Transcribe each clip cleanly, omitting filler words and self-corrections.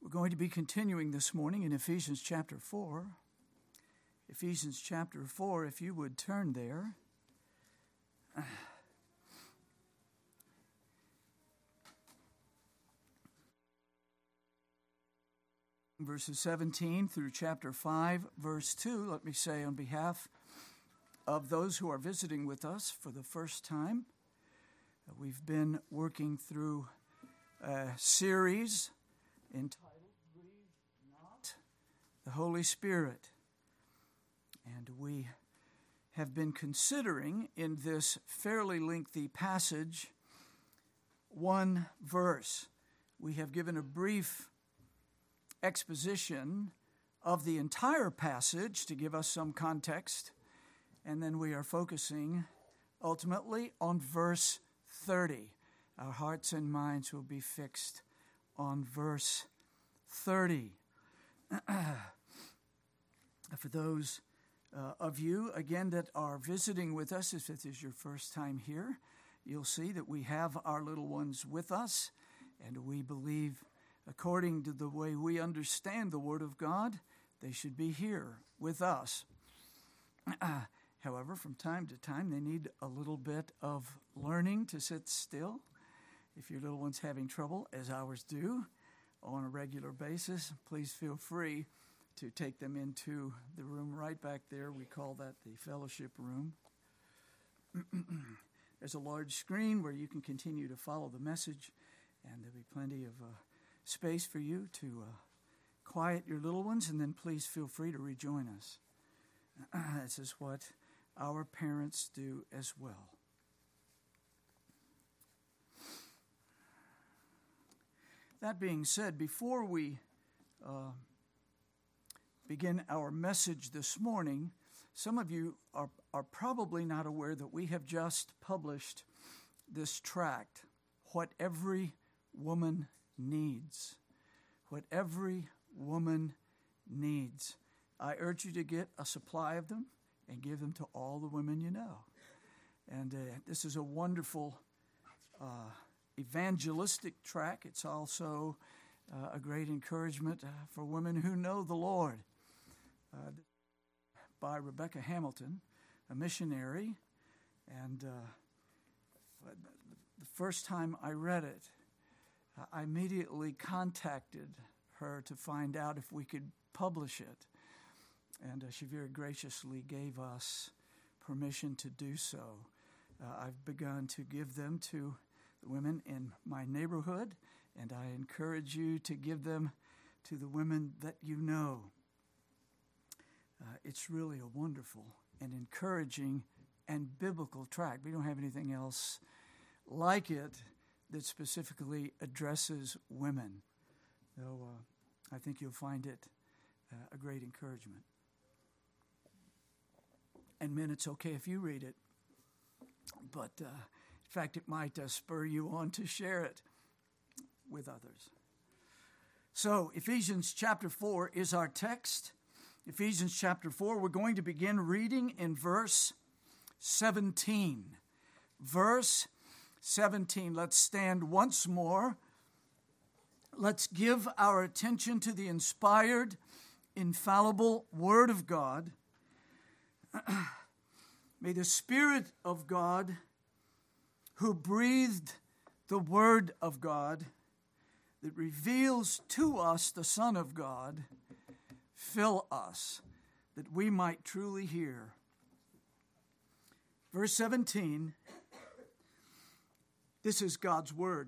We're going to be continuing this morning in Ephesians chapter 4. Ephesians chapter 4, if you would turn there. Verses 17 through chapter 5, verse 2, let me say on behalf of those who are visiting with us for the first time, we've been working through a series entitled Grieve Not the Holy Spirit. And we have been considering in this fairly lengthy passage one verse. We have given a brief exposition of the entire passage to give us some context, and then we are focusing ultimately on verse 30. Our hearts and minds will be fixed on verse 30. For those of you, again, that are visiting with us, if this is your first time here, you'll see that we have our little ones with us, and we believe, according to the way we understand the Word of God, they should be here with us. However, from time to time, they need a little bit of learning to sit still. If your little one's having trouble, as ours do, on a regular basis, please feel free to take them into the room right back there. We call that the fellowship room. There's a large screen where you can continue to follow the message, and there'll be plenty of space for you to quiet your little ones, and then please feel free to rejoin us. This is what our parents do as well. That being said, before we begin our message this morning, some of you are probably not aware that we have just published this tract, What Every Woman Needs. What every woman needs. I urge you to get a supply of them and give them to all the women you know. And this is a wonderful evangelistic tract. It's also a great encouragement for women who know the Lord. By Rebecca Hamilton, a missionary. And the first time I read it, I immediately contacted her to find out if we could publish it. And she very graciously gave us permission to do so. I've begun to give them to the women in my neighborhood, and I encourage you to give them to the women that you know. It's really a wonderful and encouraging and biblical tract. We don't have anything else like it that specifically addresses women. So I think you'll find it a great encouragement. And men, it's okay if you read it, but in fact, it might spur you on to share it with others. So Ephesians chapter 4 is our text. Ephesians chapter 4, we're going to begin reading in verse 17. Verse 17, let's stand once more. Let's give our attention to the inspired, infallible Word of God. May the Spirit of God, who breathed the Word of God, that reveals to us the Son of God, fill us, that we might truly hear. Verse 17, this is God's word.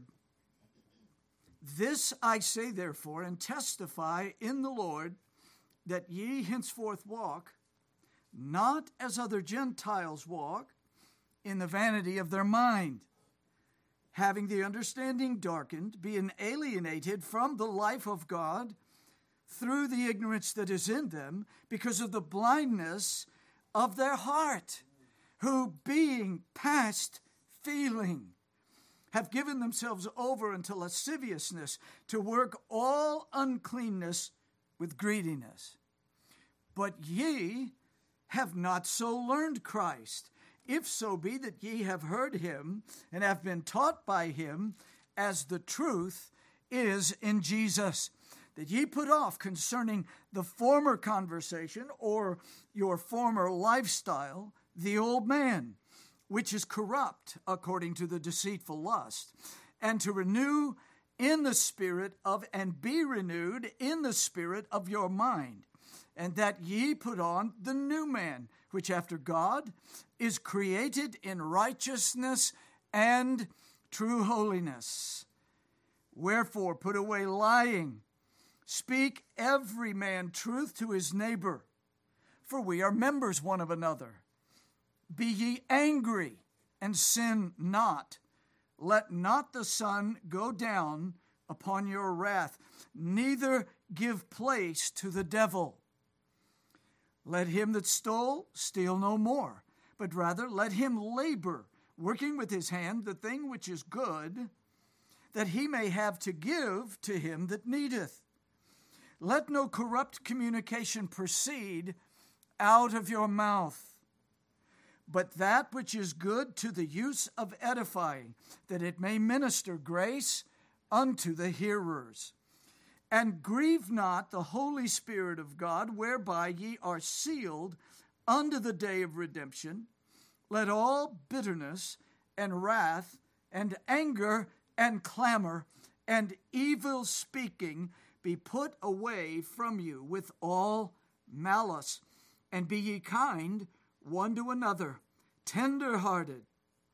This I say therefore, and testify in the Lord, that ye henceforth walk, not as other Gentiles walk, in the vanity of their mind, having the understanding darkened, being alienated from the life of God, through the ignorance that is in them, because of the blindness of their heart, who being past feeling, have given themselves over unto lasciviousness, to work all uncleanness with greediness. But ye have not so learned Christ, if so be that ye have heard him, and have been taught by him, as the truth is in Jesus, that ye put off concerning the former conversation or your former lifestyle, the old man, which is corrupt according to the deceitful lust, and to renew in the spirit of, and be renewed in the spirit of your mind, and that ye put on the new man, which after God is created in righteousness and true holiness. Wherefore put away lying, speak every man truth to his neighbor, for we are members one of another. Be ye angry, and sin not. Let not the sun go down upon your wrath, neither give place to the devil. Let him that stole steal no more, but rather let him labor, working with his hand the thing which is good, that he may have to give to him that needeth. Let no corrupt communication proceed out of your mouth, but that which is good to the use of edifying, that it may minister grace unto the hearers. And grieve not the Holy Spirit of God, whereby ye are sealed unto the day of redemption. Let all bitterness and wrath and anger and clamor and evil speaking be put away from you with all malice. And be ye kind one to another, tender-hearted.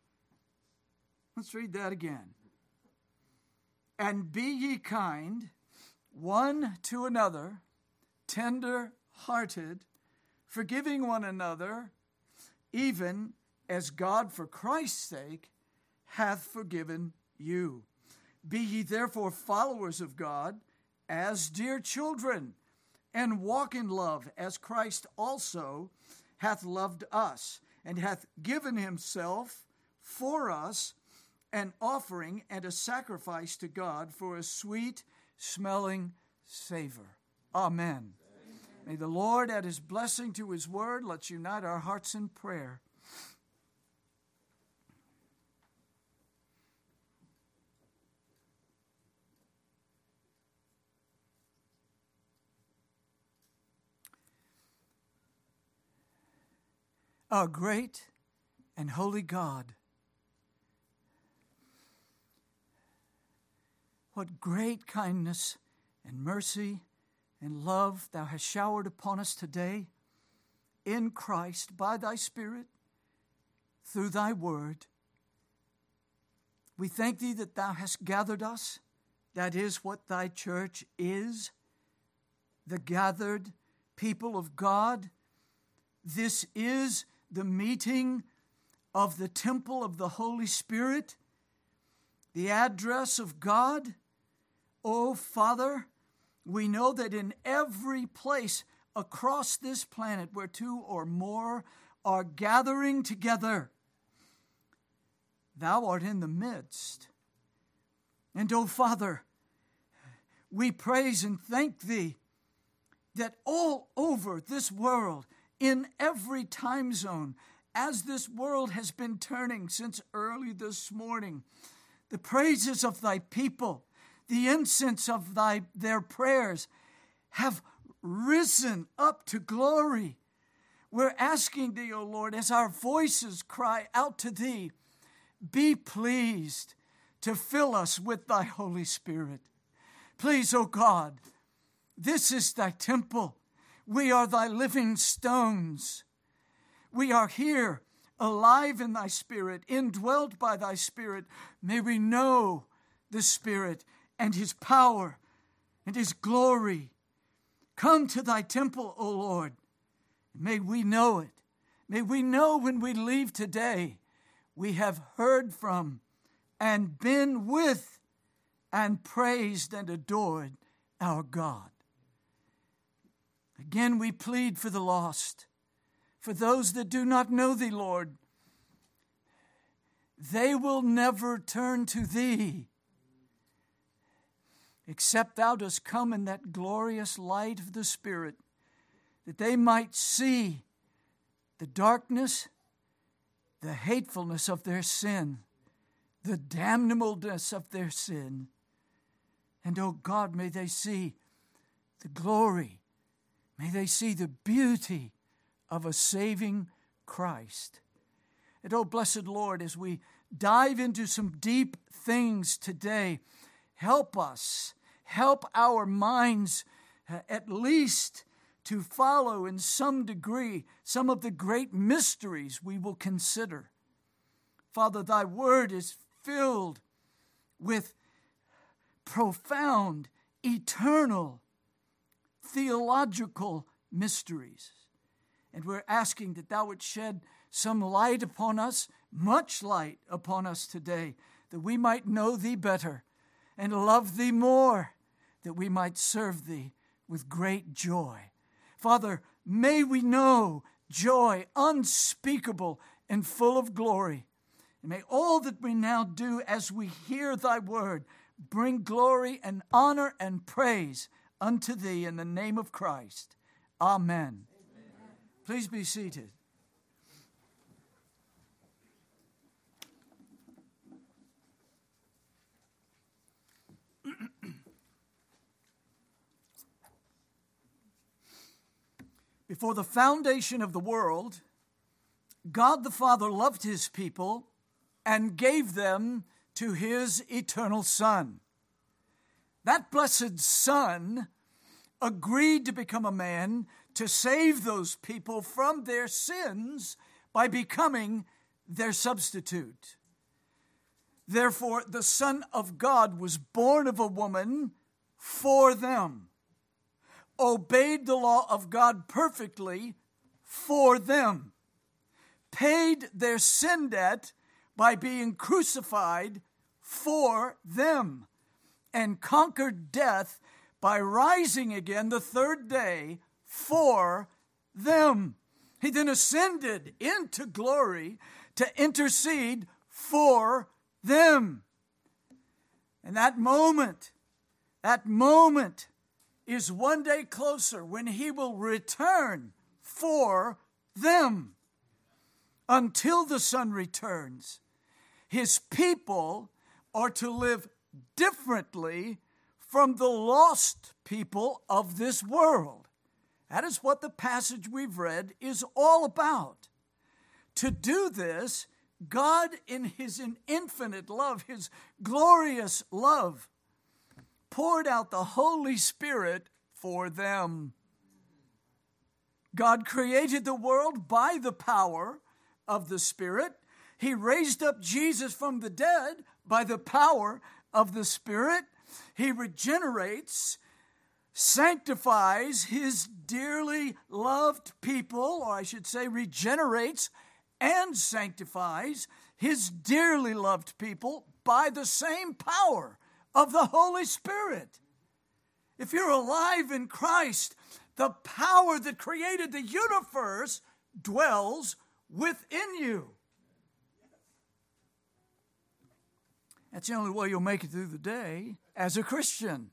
Let's read that again. And be ye kind one to another, tender-hearted, forgiving one another, even as God for Christ's sake hath forgiven you. Be ye therefore followers of God as dear children, and walk in love as Christ also hath loved us, and hath given himself for us, an offering and a sacrifice to God for a sweet-smelling savor. Amen. May the Lord add his blessing to his word. Let's unite our hearts in prayer. Our great and holy God, what great kindness and mercy and love thou hast showered upon us today in Christ by thy Spirit through thy word. We thank thee that thou hast gathered us. That is what thy church is, the gathered people of God. This is the meeting of the temple of the Holy Spirit, the address of God. Oh, Father, we know that in every place across this planet where two or more are gathering together, thou art in the midst. And, oh, Father, we praise and thank thee that all over this world, in every time zone, as this world has been turning since early this morning, the praises of thy people, the incense of their prayers have risen up to glory. We're asking thee, O Lord, as our voices cry out to thee, be pleased to fill us with thy Holy Spirit. Please, O God, this is thy temple. We are thy living stones. We are here, alive in thy Spirit, indwelt by thy Spirit. May we know the Spirit and his power and his glory. Come to thy temple, O Lord. May we know it. May we know when we leave today, we have heard from and been with and praised and adored our God. Again, we plead for the lost, for those that do not know thee, Lord. They will never turn to thee except thou dost come in that glorious light of the Spirit, that they might see the darkness, the hatefulness of their sin, the damnableness of their sin. And, oh God, may they see the glory. May they see the beauty of a saving Christ. And oh, blessed Lord, as we dive into some deep things today, help us, help our minds at least to follow in some degree some of the great mysteries we will consider. Father, thy word is filled with profound, eternal, theological mysteries. And we're asking that thou would shed some light upon us, much light upon us today, that we might know thee better and love thee more, that we might serve thee with great joy. Father, may we know joy unspeakable and full of glory. And may all that we now do as we hear thy word bring glory and honor and praise unto thee in the name of Christ. Amen. Please be seated. Before the foundation of the world, God the Father loved his people and gave them to his eternal Son. That blessed Son agreed to become a man to save those people from their sins by becoming their substitute. Therefore, the Son of God was born of a woman for them, obeyed the law of God perfectly for them, paid their sin debt by being crucified for them, and conquered death by rising again the third day for them. He then ascended into glory to intercede for them. And that moment is one day closer when he will return for them. Until the Son returns, his people are to live differently from the lost people of this world. That is what the passage we've read is all about. To do this, God, in his infinite love, his glorious love, poured out the Holy Spirit for them. God created the world by the power of the Spirit. He raised up Jesus from the dead by the power of the Spirit. He regenerates, sanctifies his dearly loved people, or I should say regenerates and sanctifies his dearly loved people by the same power of the Holy Spirit. If you're alive in Christ, the power that created the universe dwells within you. That's the only way you'll make it through the day as a Christian.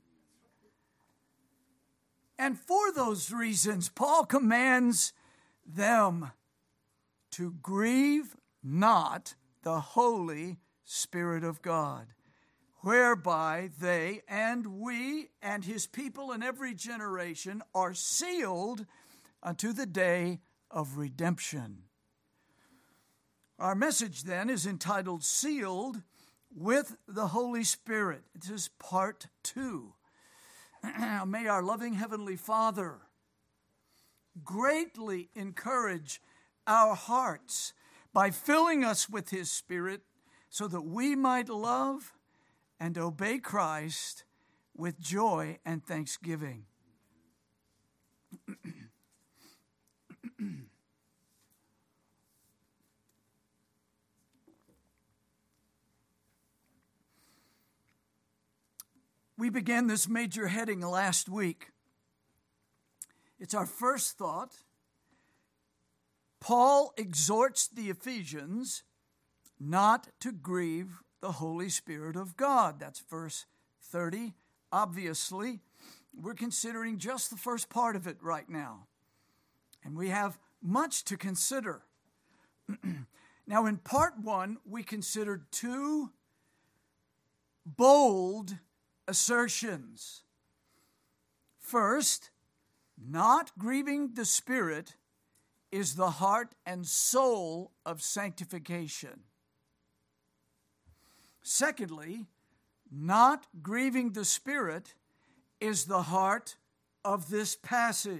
And for those reasons, Paul commands them to grieve not the Holy Spirit of God, whereby they and we and his people in every generation are sealed unto the day of redemption. Our message then is entitled Sealed with the Holy Spirit. This is part 2. May our loving Heavenly Father greatly encourage our hearts by filling us with his Spirit so that we might love and obey Christ with joy and thanksgiving. We began this major heading last week. It's our first thought. Paul exhorts the Ephesians not to grieve the Holy Spirit of God. That's verse 30. Obviously, we're considering just the first part of it right now. And we have much to consider. Now, in part 1, we considered 2 bold assertions. First, not grieving the Spirit is the heart and soul of sanctification. Secondly, not grieving the Spirit is the heart of this passage.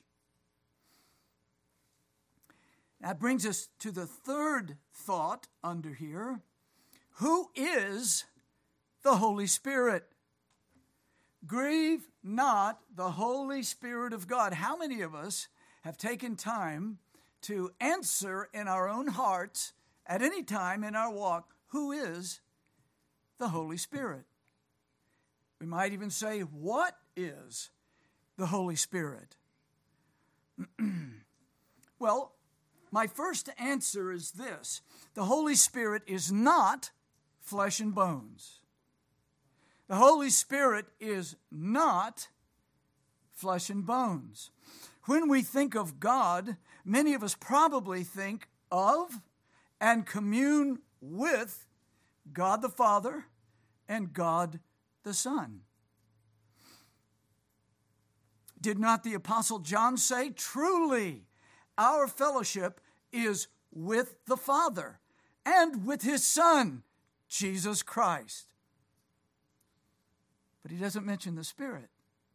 That brings us to the third thought under here. Who is the Holy Spirit? Grieve not the Holy Spirit of God. How many of us have taken time to answer in our own hearts at any time in our walk, who is the Holy Spirit? We might even say, what is the Holy Spirit? Well, my first answer is this. The Holy Spirit is not flesh and bones. The Holy Spirit is not flesh and bones. When we think of God, many of us probably think of and commune with God the Father and God the Son. Did not the Apostle John say, truly, our fellowship is with the Father and with his Son, Jesus Christ? But he doesn't mention the Spirit.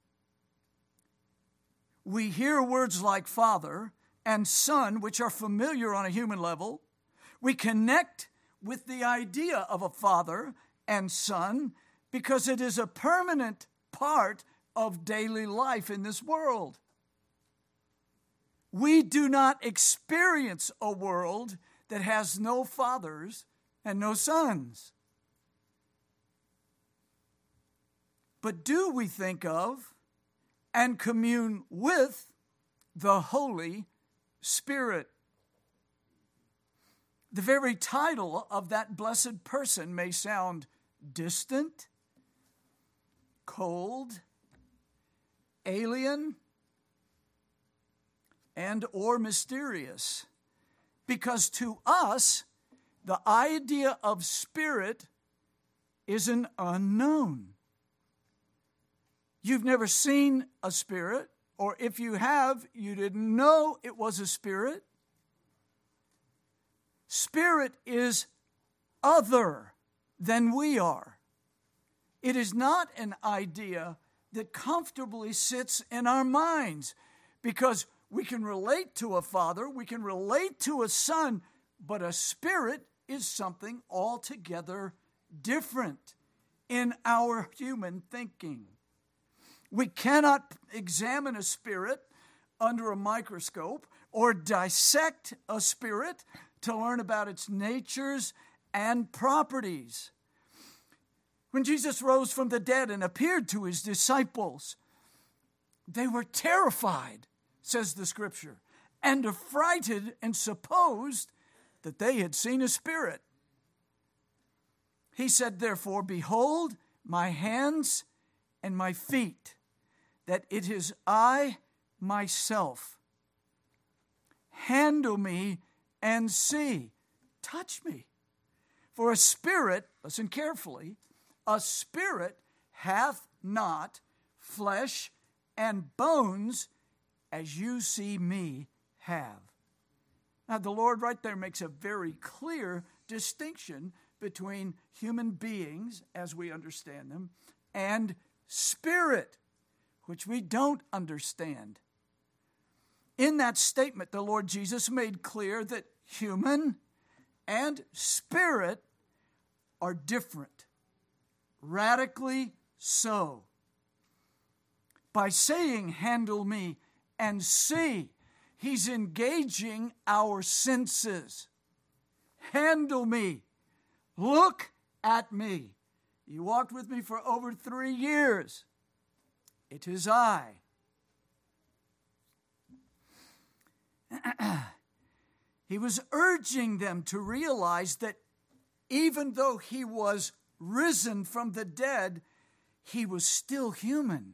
We hear words like Father and Son, which are familiar on a human level. We connect with the idea of a Father and Son because it is a permanent part of daily life in this world. We do not experience a world that has no fathers and no sons. But do we think of and commune with the Holy Spirit? The very title of that blessed person may sound distant, cold, alien, and or mysterious, because to us, the idea of spirit is an unknown. You've never seen a spirit, or if you have, you didn't know it was a spirit. Spirit is other than we are. It is not an idea that comfortably sits in our minds, because we can relate to a father, we can relate to a son, but a spirit is something altogether different in our human thinking. We cannot examine a spirit under a microscope or dissect a spirit to learn about its natures and properties. When Jesus rose from the dead and appeared to his disciples, they were terrified, says the Scripture, and affrighted and supposed that they had seen a spirit. He said, therefore, behold my hands and my feet, that it is I myself. Handle me and see. Touch me. For a spirit, listen carefully, a spirit hath not flesh and bones as you see me have. Now, the Lord right there makes a very clear distinction between human beings, as we understand them, and spirit, which we don't understand. In that statement, the Lord Jesus made clear that human and spirit are different, radically so. By saying, handle me and see, he's engaging our senses. Handle me. Look at me. You walked with me for over 3 years. It is I. He was urging them to realize that even though he was risen from the dead, he was still human.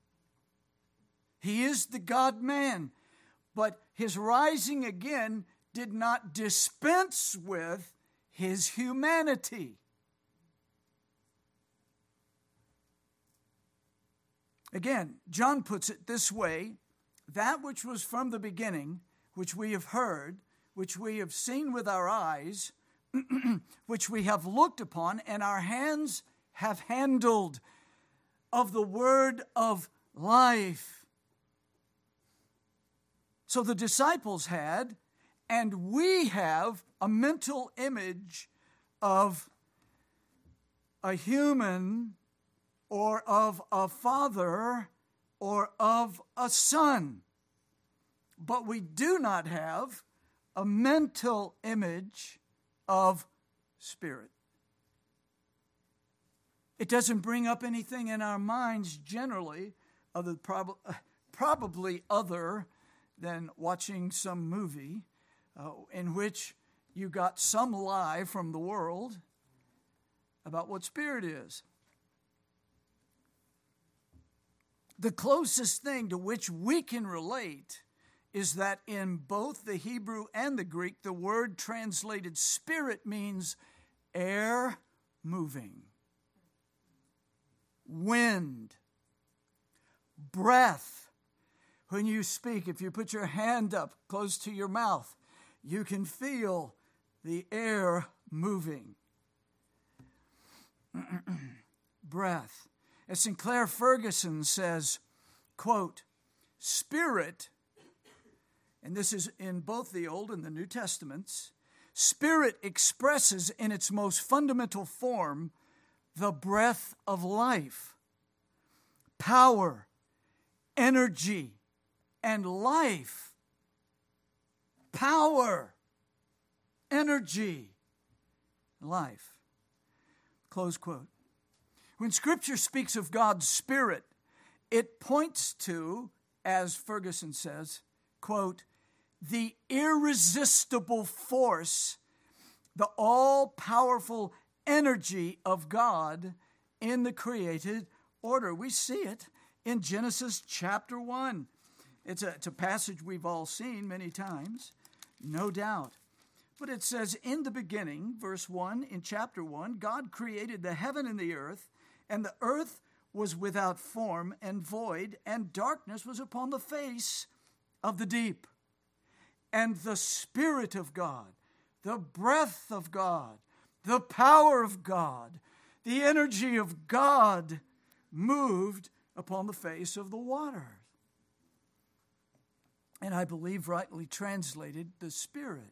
He is the God-man, but his rising again did not dispense with his humanity. Again, John puts it this way: that which was from the beginning, which we have heard, which we have seen with our eyes, which we have looked upon, and our hands have handled, of the word of life. So the disciples had, and we have, a mental image of a human, or of a father, or of a son. But we do not have a mental image of spirit. It doesn't bring up anything in our minds generally, probably other than watching some movie in which you got some lie from the world about what spirit is. The closest thing to which we can relate is that in both the Hebrew and the Greek, the word translated spirit means air moving, wind, breath. When you speak, if you put your hand up close to your mouth, you can feel the air moving. Breath. As Sinclair Ferguson says, quote, spirit, and this is in both the Old and the New Testaments, spirit expresses in its most fundamental form the breath of life, power, energy, and life. Power, energy, life. Close quote. When Scripture speaks of God's Spirit, it points to, as Ferguson says, quote, the irresistible force, the all-powerful energy of God in the created order. We see it in Genesis chapter 1. It's a passage we've all seen many times, no doubt. But it says, in the beginning, verse 1, in chapter 1, God created the heaven and the earth was without form and void, and darkness was upon the face of the deep. And the Spirit of God, the breath of God, the power of God, the energy of God moved upon the face of the waters. And I believe rightly translated, the Spirit.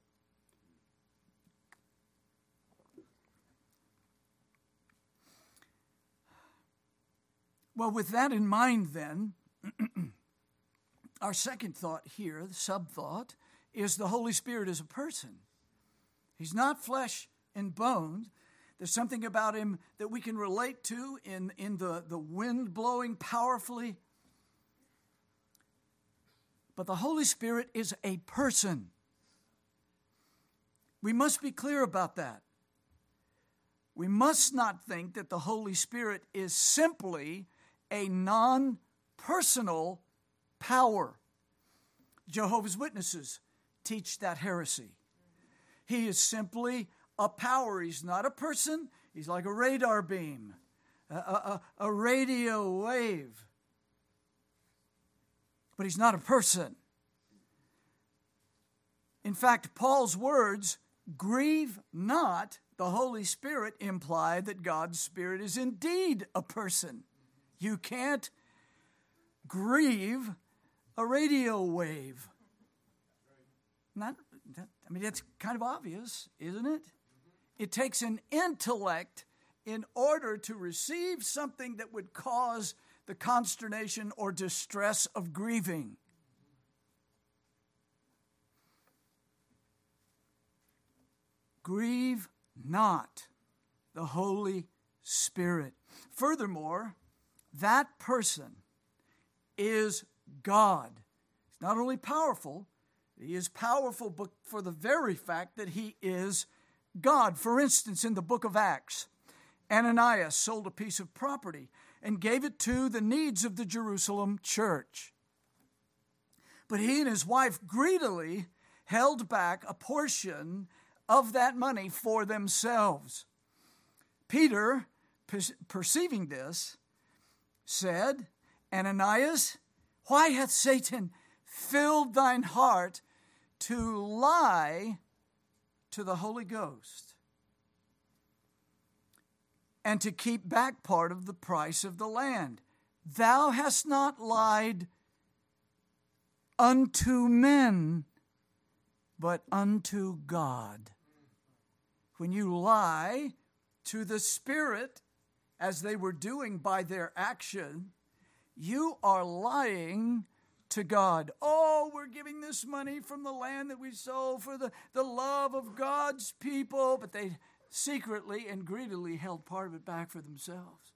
Well, with that in mind then, our second thought here, the sub-thought, is the Holy Spirit is a person. He's not flesh and bone. There's something about him that we can relate to in the wind blowing powerfully. But the Holy Spirit is a person. We must be clear about that. We must not think that the Holy Spirit is simply a non-personal power. Jehovah's Witnesses teach that heresy. He is simply a power. He's not a person. He's like a radar beam, a radio wave. But he's not a person. In fact, Paul's words, grieve not the Holy Spirit, imply that God's Spirit is indeed a person. You can't grieve a radio wave. That's kind of obvious, isn't it? It takes an intellect in order to receive something that would cause the consternation or distress of grieving. Grieve not the Holy Spirit. Furthermore, that person is God. He's not only powerful, he is powerful but for the very fact that he is God. For instance, in the book of Acts, Ananias sold a piece of property and gave it to the needs of the Jerusalem church. But he and his wife greedily held back a portion of that money for themselves. Peter, perceiving this, said, Ananias, why hath Satan filled thine heart to lie to the Holy Ghost and to keep back part of the price of the land? Thou hast not lied unto men, but unto God. When you lie to the Spirit, as they were doing by their action, you are lying to God. Oh, we're giving this money from the land that we sold for the love of God's people, but they secretly and greedily held part of it back for themselves.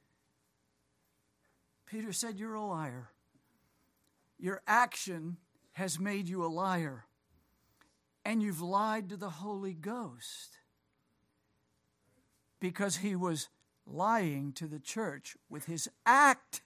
Peter said, you're a liar. Your action has made you a liar, and you've lied to the Holy Ghost because he was lying to the church with his act.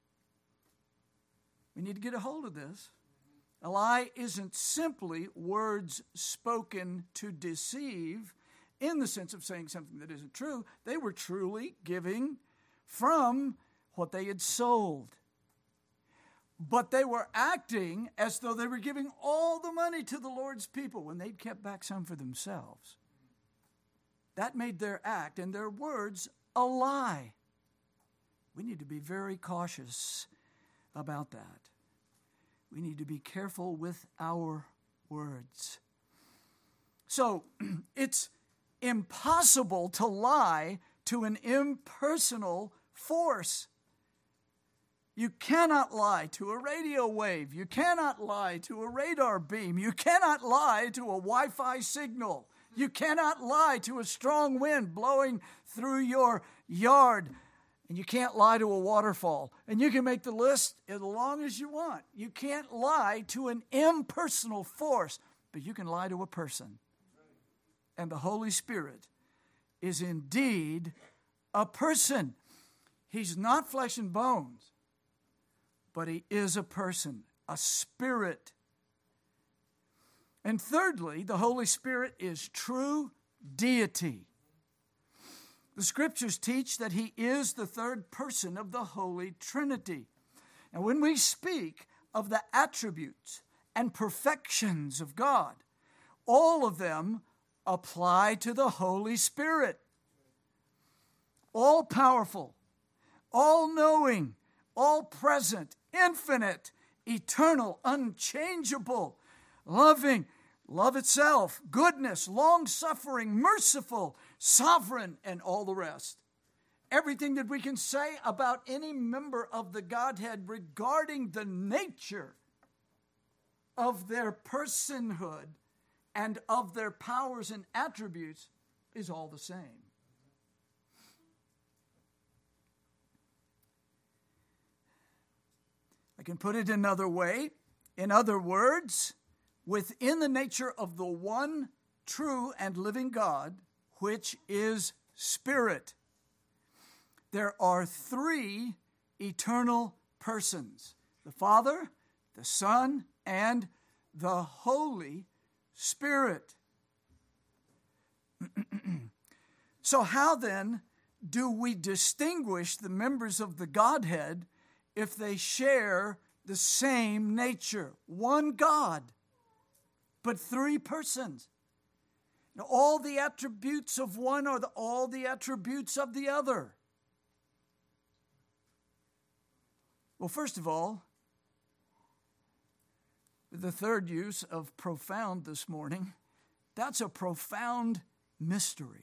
We need to get a hold of this. A lie isn't simply words spoken to deceive in the sense of saying something that isn't true. They were truly giving from what they had sold. But they were acting as though they were giving all the money to the Lord's people when they'd kept back some for themselves. That made their act and their words a lie. We need to be very cautious about that. We need to be careful with our words. So, it's impossible to lie to an impersonal force. You cannot lie to a radio wave. You cannot lie to a radar beam. You cannot lie to a Wi-Fi signal. You cannot lie to a strong wind blowing through your yard. And you can't lie to a waterfall. And you can make the list as long as you want. You can't lie to an impersonal force, but you can lie to a person. And the Holy Spirit is indeed a person. He's not flesh and bones, but he is a person, a spirit. And thirdly, the Holy Spirit is true deity. The Scriptures teach that he is the third person of the Holy Trinity. And when we speak of the attributes and perfections of God, all of them apply to the Holy Spirit. All powerful, all knowing, all present, infinite, eternal, unchangeable, loving, love itself, goodness, long-suffering, merciful, sovereign, and all the rest. Everything that we can say about any member of the Godhead regarding the nature of their personhood and of their powers and attributes is all the same. I can put it another way. In other words, within the nature of the one true and living God, which is Spirit, there are three eternal persons: the Father, the Son, and the Holy Spirit. So how then do we distinguish the members of the Godhead if they share the same nature? One God, but three persons. Now, all the attributes of one are all the attributes of the other. Well, first of all, the third use of profound this morning, that's a profound mystery.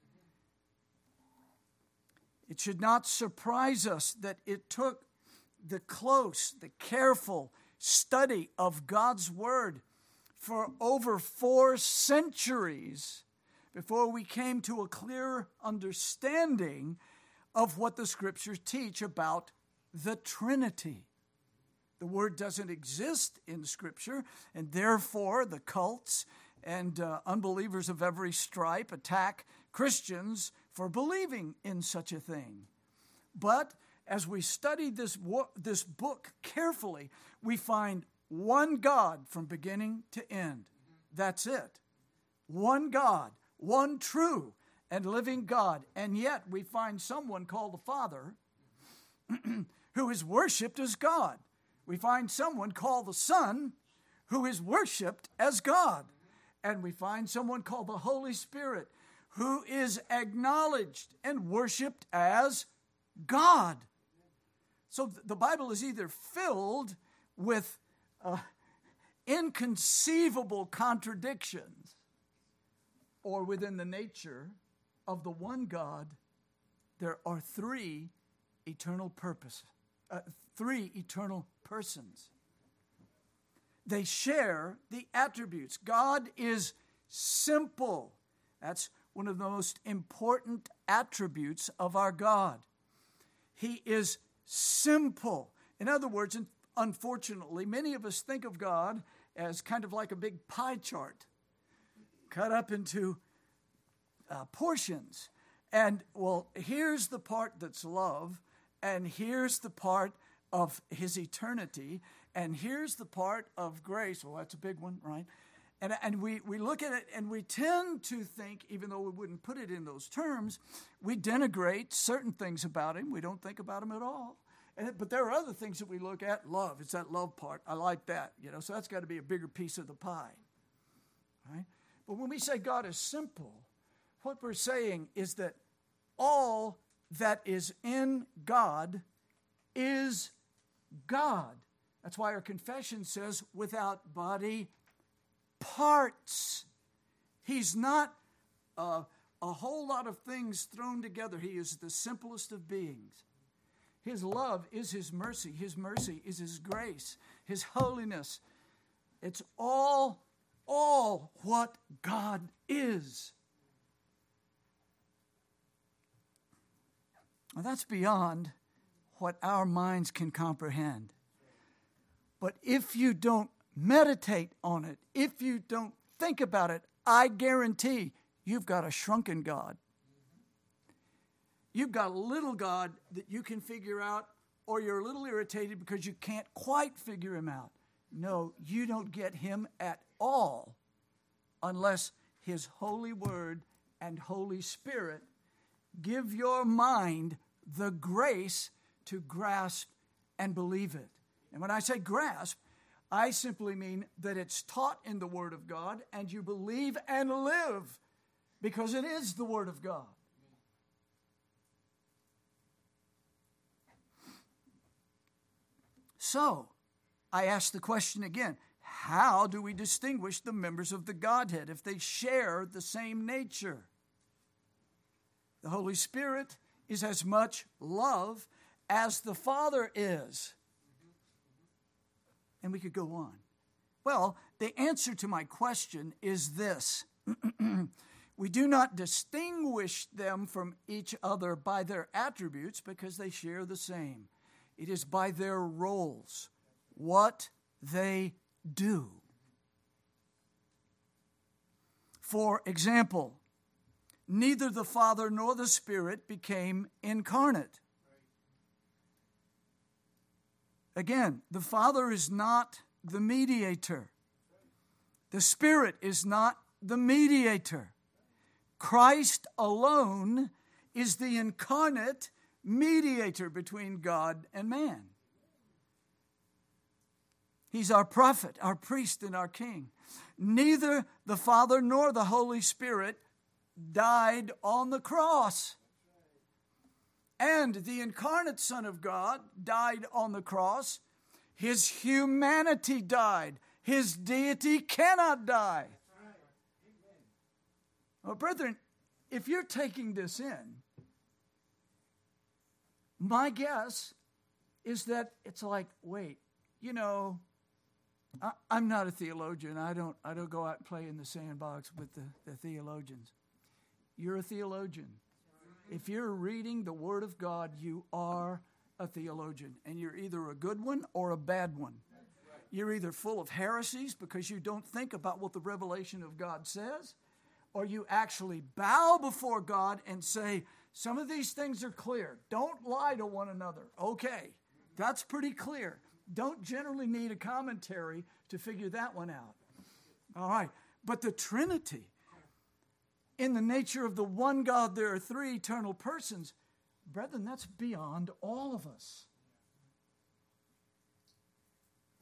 It should not surprise us that it took the close, the careful study of God's Word for over 4 centuries before we came to a clear understanding of what the Scriptures teach about the Trinity. The word doesn't exist in Scripture, and therefore the cults and unbelievers of every stripe attack Christians for believing in such a thing. But as we study this book carefully, we find one God from beginning to end. That's it. One God, one true and living God. And yet we find someone called the Father who is worshipped as God. We find someone called the Son who is worshipped as God. And we find someone called the Holy Spirit who is acknowledged and worshipped as God. So the Bible is either filled with inconceivable contradictions, or within the nature of the one God, there are three eternal persons. They share the attributes. God is simple. That's one of the most important attributes of our God. He is simple. In other words, unfortunately, many of us think of God as kind of like a big pie chart, cut up into portions. And, well, here's the part that's love, and here's the part of his eternity, and here's the part of grace. Well, that's a big one, right? And we look at it, and we tend to think, even though we wouldn't put it in those terms, we denigrate certain things about him. We don't think about him at all. But there are other things that we look at. Love, it's that love part. I like that, so that's got to be a bigger piece of the pie, right? But when we say God is simple, what we're saying is that all that is in God is God. That's why our confession says, without body parts. He's not a whole lot of things thrown together. He is the simplest of beings. His love is his mercy. His mercy is his grace, his holiness. It's all what God is. Now, that's beyond what our minds can comprehend. But if you don't meditate on it, if you don't think about it, I guarantee you've got a shrunken God. You've got a little God that you can figure out, or you're a little irritated because you can't quite figure him out. No, you don't get him at all unless his holy word and Holy Spirit give your mind the grace to grasp and believe it. And when I say grasp, I simply mean that it's taught in the Word of God and you believe and live because it is the Word of God. So, I ask the question again, how do we distinguish the members of the Godhead if they share the same nature? The Holy Spirit is as much love as the Father is. And we could go on. Well, the answer to my question is this. We do not distinguish them from each other by their attributes because they share the same. It is by their roles, what they do. For example, neither the Father nor the Spirit became incarnate. Again, the Father is not the mediator. The Spirit is not the mediator. Christ alone is the incarnate mediator between God and man. He's our prophet, our priest, and our king. Neither the Father nor the Holy Spirit died on the cross. And the incarnate Son of God died on the cross. His humanity died. His deity cannot die. Well, brethren, if you're taking this in, my guess is that it's like, wait, I'm not a theologian. I don't go out and play in the sandbox with the theologians. You're a theologian. If you're reading the Word of God, you are a theologian. And you're either a good one or a bad one. You're either full of heresies because you don't think about what the revelation of God says, or you actually bow before God and say, some of these things are clear. Don't lie to one another. Okay, that's pretty clear. Don't generally need a commentary to figure that one out. All right, but the Trinity, in the nature of the one God, there are three eternal persons. Brethren, that's beyond all of us.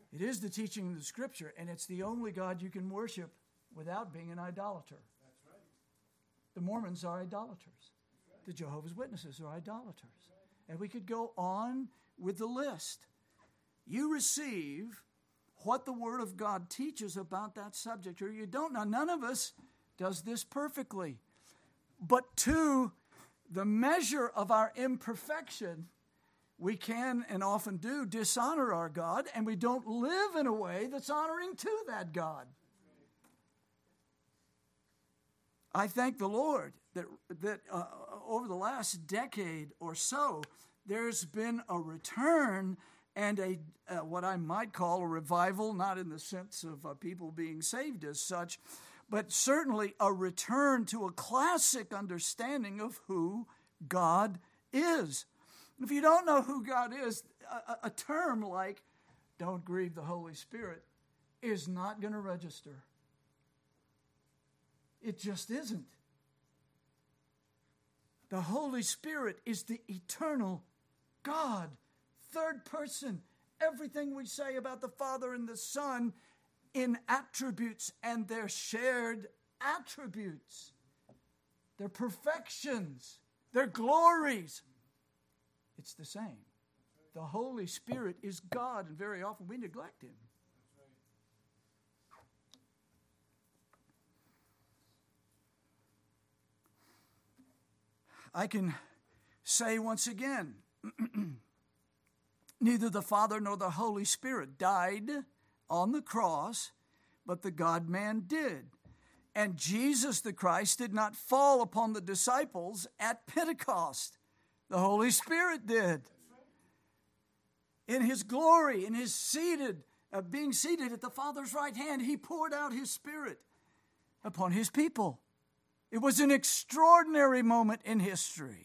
It is the teaching of the Scripture, and it's the only God you can worship without being an idolater. That's right. The Mormons are idolaters. The Jehovah's Witnesses are idolaters. And we could go on with the list. You receive what the Word of God teaches about that subject, or you don't. Now, none of us does this perfectly. But to the measure of our imperfection, we can and often do dishonor our God, and we don't live in a way that's honoring to that God. I thank the Lord that over the last decade or so, there's been a return and a what I might call a revival, not in the sense of people being saved as such, but certainly a return to a classic understanding of who God is. If you don't know who God is, a term like "don't grieve the Holy Spirit" is not going to register. It just isn't. The Holy Spirit is the eternal God, third person. Everything we say about the Father and the Son in attributes and their shared attributes, their perfections, their glories, it's the same. The Holy Spirit is God, and very often we neglect Him. I can say once again, neither the Father nor the Holy Spirit died on the cross, but the God-man did. And Jesus the Christ did not fall upon the disciples at Pentecost. The Holy Spirit did. In His glory, in His being seated at the Father's right hand, He poured out His Spirit upon His people. It was an extraordinary moment in history.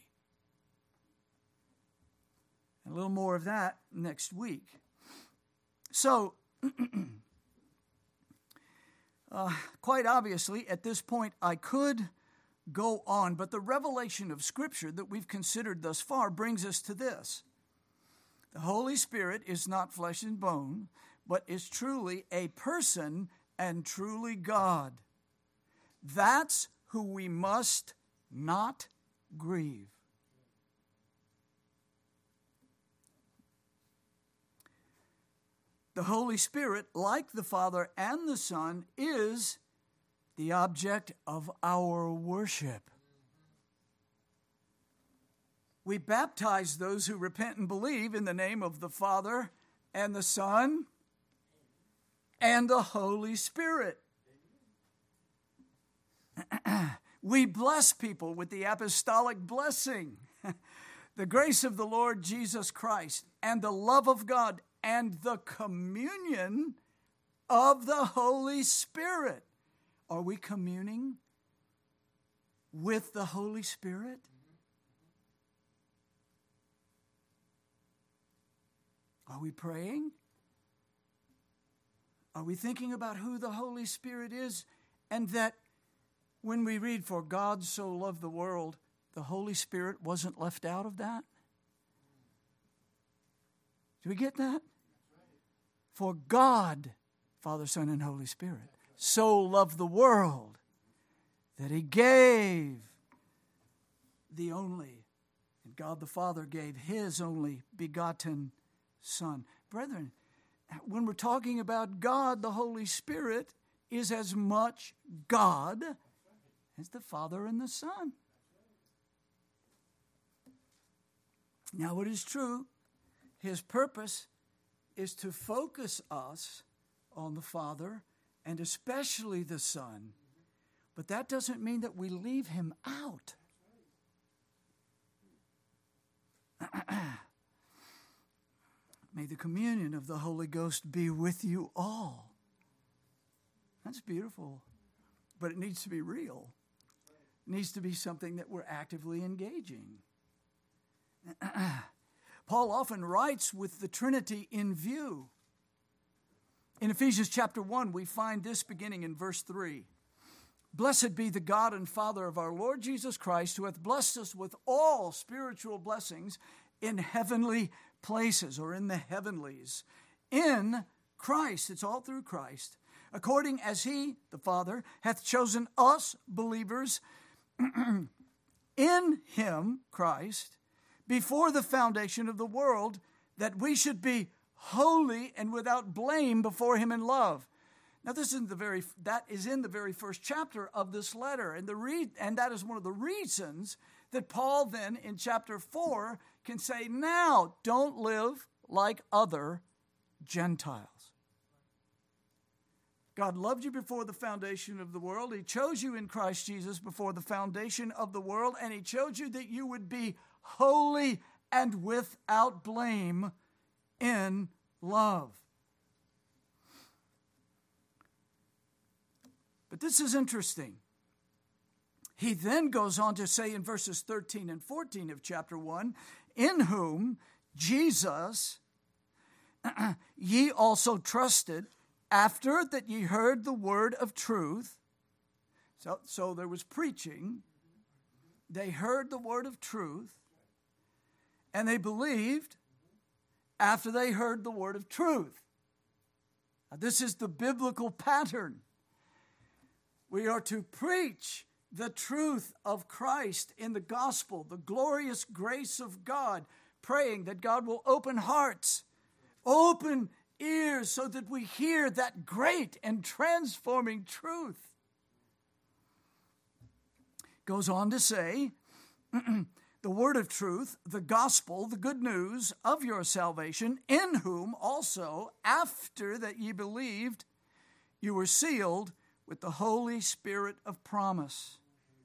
A little more of that next week. So, quite obviously, at this point, I could go on, but the revelation of Scripture that we've considered thus far brings us to this. The Holy Spirit is not flesh and bone, but is truly a person and truly God. That's who we must not grieve. The Holy Spirit, like the Father and the Son, is the object of our worship. We baptize those who repent and believe in the name of the Father and the Son and the Holy Spirit. We bless people with the apostolic blessing. The grace of the Lord Jesus Christ and the love of God and the communion of the Holy Spirit. Are we communing with the Holy Spirit? Are we praying? Are we thinking about who the Holy Spirit is? And that when we read, "For God so loved the world," the Holy Spirit wasn't left out of that? Do we get that? For God, Father, Son, and Holy Spirit, so loved the world that He gave the only, and God the Father gave His only begotten Son. Brethren, when we're talking about God, the Holy Spirit is as much God as the Father and the Son. Now, it is true, His purpose is to focus us on the Father and especially the Son. But that doesn't mean that we leave Him out. May the communion of the Holy Ghost be with you all. That's beautiful. But it needs to be real. It needs to be something that we're actively engaging. Paul often writes with the Trinity in view. In Ephesians chapter 1, we find this beginning in verse 3. "Blessed be the God and Father of our Lord Jesus Christ, who hath blessed us with all spiritual blessings in heavenly places," or in the heavenlies, "in Christ. It's all through Christ. According as he, the Father, hath chosen us, believers, in him, Christ, before the foundation of the world, that we should be holy and without blame before him in love. Now, that is in the very first chapter of this letter, and that is one of the reasons that Paul then in chapter 4 can say, now don't live like other Gentiles. God loved you before the foundation of the world. He chose you in Christ Jesus before the foundation of the world, and he chose you that you would be holy and without blame in love. But this is interesting. He then goes on to say in verses 13 and 14 of chapter 1, in whom Jesus ye also trusted, after that ye heard the word of truth. So there was preaching. They heard the word of truth, and they believed after they heard the word of truth. Now, this is the biblical pattern. We are to preach the truth of Christ in the gospel, the glorious grace of God, praying that God will open hearts, open ears, so that we hear that great and transforming truth. Goes on to say, the word of truth, the gospel, the good news of your salvation, in whom also, after that ye believed, you were sealed with the Holy Spirit of promise.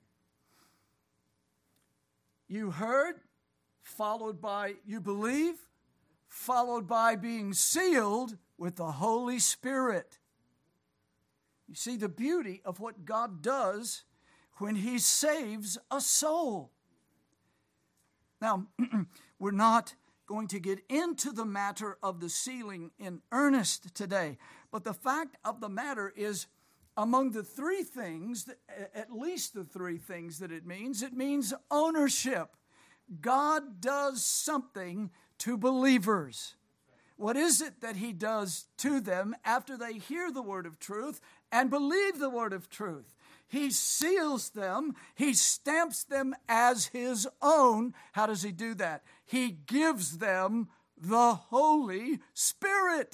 You heard, followed by you believe, followed by being sealed with the Holy Spirit. You see the beauty of what God does when he saves a soul. Now, we're not going to get into the matter of the sealing in earnest today, but the fact of the matter is, among the three things, at least the three things that it means ownership. God does something to believers. What is it that he does to them after they hear the word of truth and believe the word of truth? He seals them. He stamps them as his own. How does he do that? He gives them the Holy Spirit.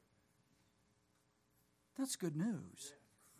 That's good news.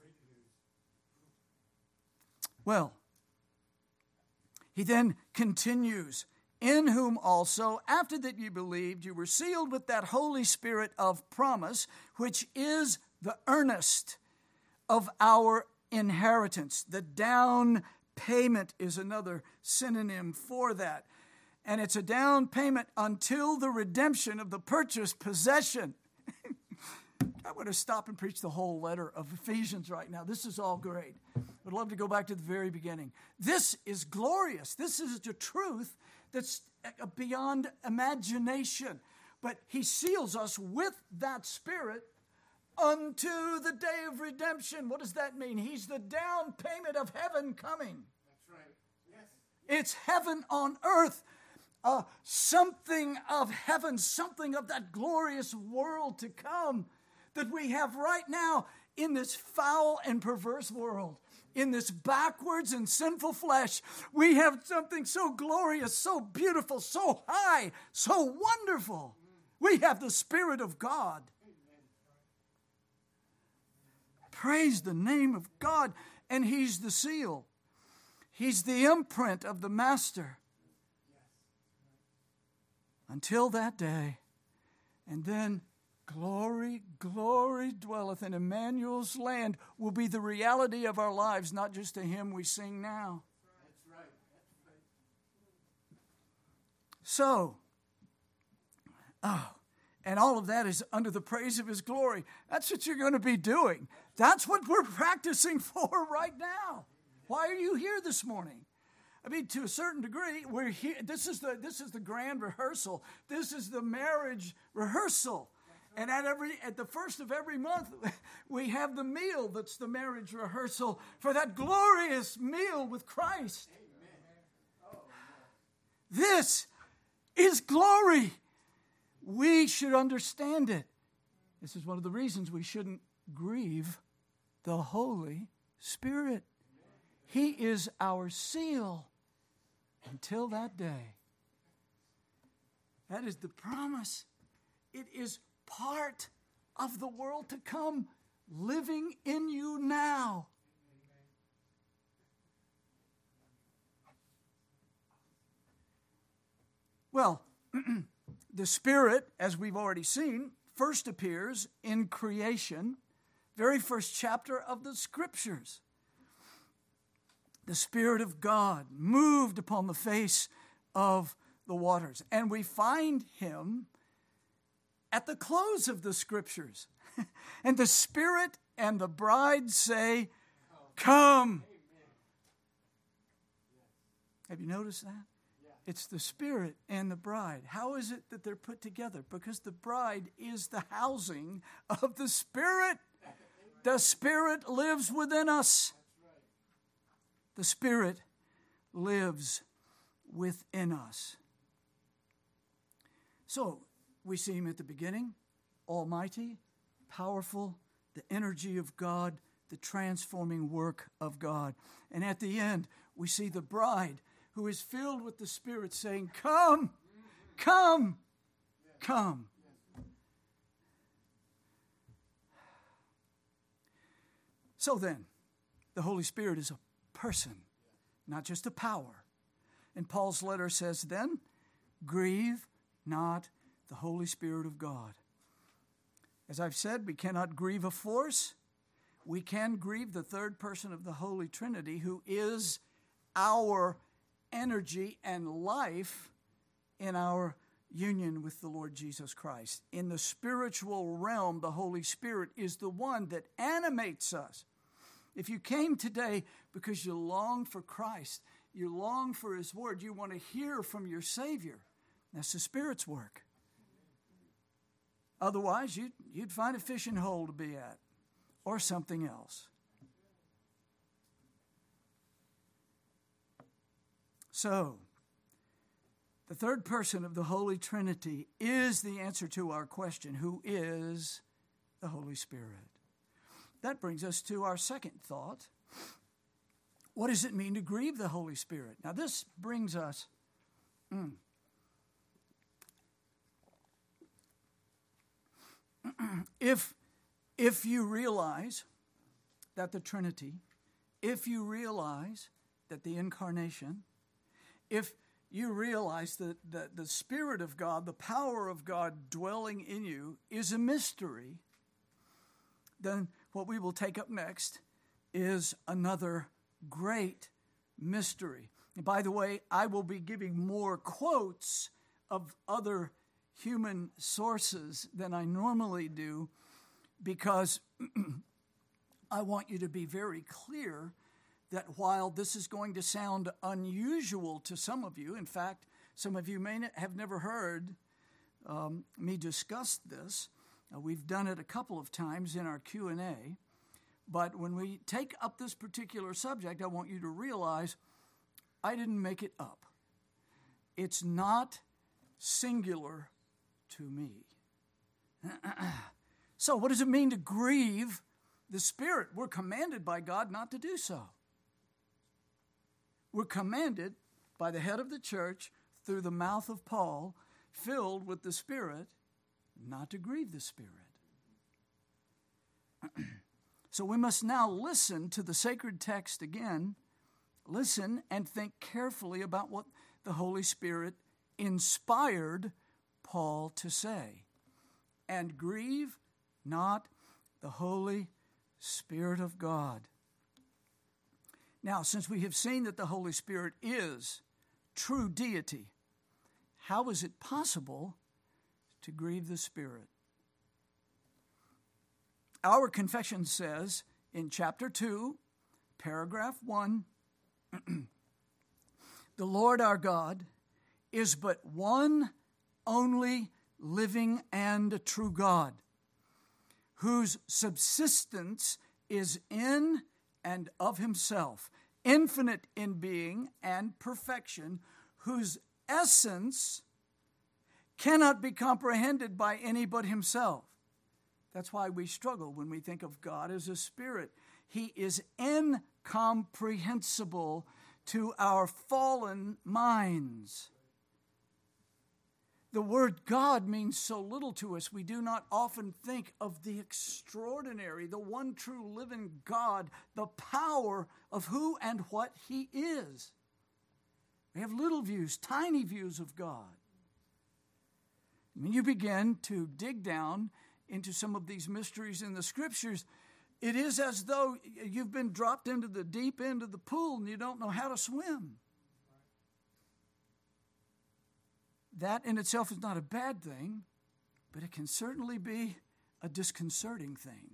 Well, he then continues, in whom also, after that you believed, you were sealed with that Holy Spirit of promise, which is the earnest of our inheritance. The down payment is another synonym for that. And it's a down payment until the redemption of the purchased possession. I want to stop and preach the whole letter of Ephesians right now. This is all great. I'd love to go back to the very beginning. This is glorious. This is the truth that's beyond imagination. But he seals us with that Spirit unto the day of redemption. What does that mean? He's the down payment of heaven coming. That's right. Yes. It's heaven on earth. Something of heaven, something of that glorious world to come that we have right now in this foul and perverse world. In this backwards and sinful flesh, we have something so glorious, so beautiful, so high, so wonderful. We have the Spirit of God. Praise the name of God. And he's the seal. He's the imprint of the Master. Until that day. And then glory, glory dwelleth in Emmanuel's land will be the reality of our lives, not just a hymn we sing now. That's right. That's right. So, and all of that is under the praise of his glory. That's what you're going to be doing. That's what we're practicing for right now. Why are you here this morning? I mean, to a certain degree, we're here. This is the grand rehearsal. This is the marriage rehearsal. And at the first of every month, we have the meal that's the marriage rehearsal for that glorious meal with Christ. This is glory. We should understand it. This is one of the reasons we shouldn't grieve the Holy Spirit. He is our seal until that day. That is the promise. It is part of the world to come, living in you now. Well, the Spirit, as we've already seen, first appears in creation, very first chapter of the Scriptures. The Spirit of God moved upon the face of the waters. And we find him at the close of the Scriptures. And the Spirit and the bride say, "Come." Have you noticed that? It's the Spirit and the bride. How is it that they're put together? Because the bride is the housing of the Spirit. The Spirit lives within us. The Spirit lives within us. So, we see him at the beginning, almighty, powerful, the energy of God, the transforming work of God. And at the end, we see the bride who is filled with the Spirit saying, "Come, come, come." So then, the Holy Spirit is a person, not just a power. And Paul's letter says then, grieve not the Holy Spirit of God. As I've said, we cannot grieve a force. We can grieve the third person of the Holy Trinity, who is our energy and life in our union with the Lord Jesus Christ. In the spiritual realm, the Holy Spirit is the one that animates us. If you came today because you long for Christ, you long for His Word, you want to hear from your Savior, that's the Spirit's work. Otherwise, you'd find a fishing hole to be at or something else. So, the third person of the Holy Trinity is the answer to our question, who is the Holy Spirit? That brings us to our second thought. What does it mean to grieve the Holy Spirit? Now, this brings us... If you realize that the Trinity, if you realize that the Incarnation, if you realize that the Spirit of God, the power of God dwelling in you is a mystery, then what we will take up next is another great mystery. And by the way, I will be giving more quotes of other human sources than I normally do, because I want you to be very clear that while this is going to sound unusual to some of you, in fact, some of you may have never heard me discuss this. We've done it a couple of times in our Q&A, but when we take up this particular subject, I want you to realize I didn't make it up. It's not singular to me. So what does it mean to grieve the Spirit? We're commanded by God not to do so. We're commanded by the head of the church through the mouth of Paul, filled with the Spirit, not to grieve the Spirit. So we must now listen to the sacred text again, listen and think carefully about what the Holy Spirit inspired Paul to say. And grieve not the Holy Spirit of God. Now, since we have seen that the Holy Spirit is true deity, how is it possible to grieve the Spirit? Our confession says in chapter 2, paragraph 1, the Lord our God is but one only living and true God, whose subsistence is in and of himself, infinite in being and perfection, whose essence cannot be comprehended by any but himself. That's why we struggle when we think of God as a spirit. He is incomprehensible to our fallen minds. The word God means so little to us. We do not often think of the extraordinary, the one true living God, the power of who and what he is. We have little views, tiny views of God. When you begin to dig down into some of these mysteries in the scriptures, it is as though you've been dropped into the deep end of the pool and you don't know how to swim. That in itself is not a bad thing, but it can certainly be a disconcerting thing.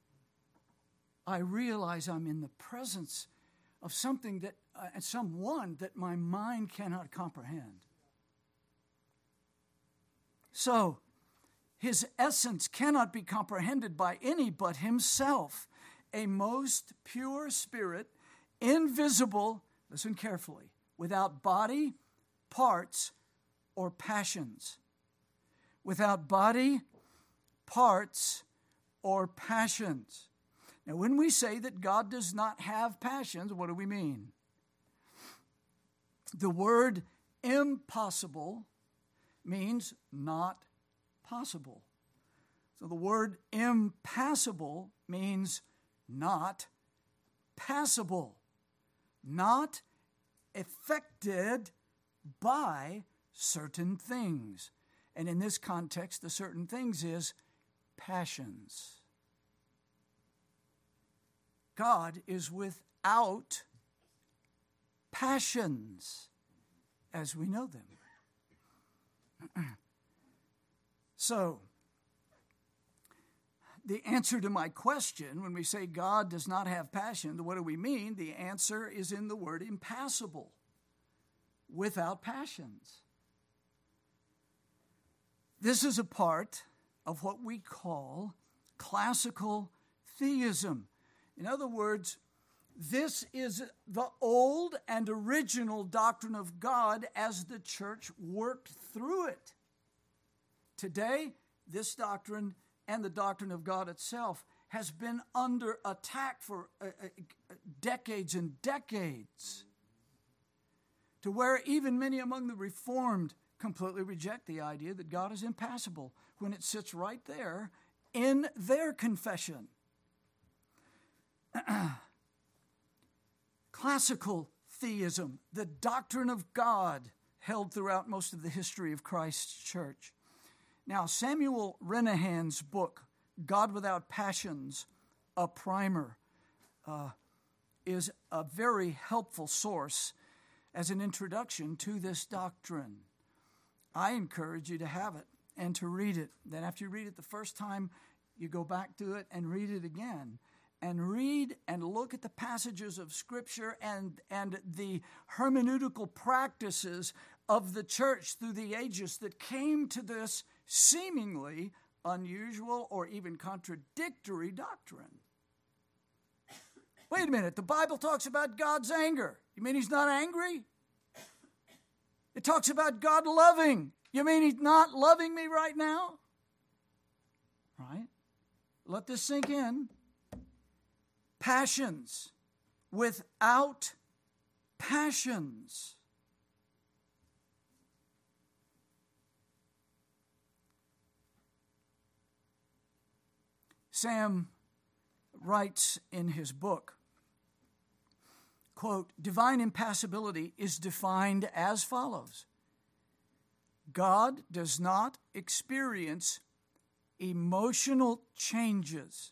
I realize I'm in the presence of something that, someone that my mind cannot comprehend. So, his essence cannot be comprehended by any but himself, a most pure spirit, invisible, listen carefully, without body, parts, or passions. Without body, parts, or passions. Now, when we say that God does not have passions, what do we mean? The word impossible means not possible. So the word impassible means not passable, not affected by certain things. And in this context, the certain things is passions. God is without passions as we know them. So, the answer to my question, when we say God does not have passion, what do we mean? The answer is in the word impassible, without passions. This is a part of what we call classical theism. In other words, this is the old and original doctrine of God as the church worked through it. Today, this doctrine and the doctrine of God itself has been under attack for decades and decades, to where even many among the Reformed completely reject the idea that God is impassible when it sits right there in their confession. Classical theism, the doctrine of God, held throughout most of the history of Christ's church. Now, Samuel Renahan's book, God Without Passions, a primer, is a very helpful source as an introduction to this doctrine. I encourage you to have it and to read it. Then after you read it the first time, you go back to it and read it again. And read and look at the passages of Scripture and the hermeneutical practices of the church through the ages that came to this seemingly unusual or even contradictory doctrine. Wait a minute, the Bible talks about God's anger. You mean he's not angry? It talks about God loving. You mean he's not loving me right now? Right? Let this sink in. Passions without passions. Sam writes in his book, quote, divine impassibility is defined as follows. God does not experience emotional changes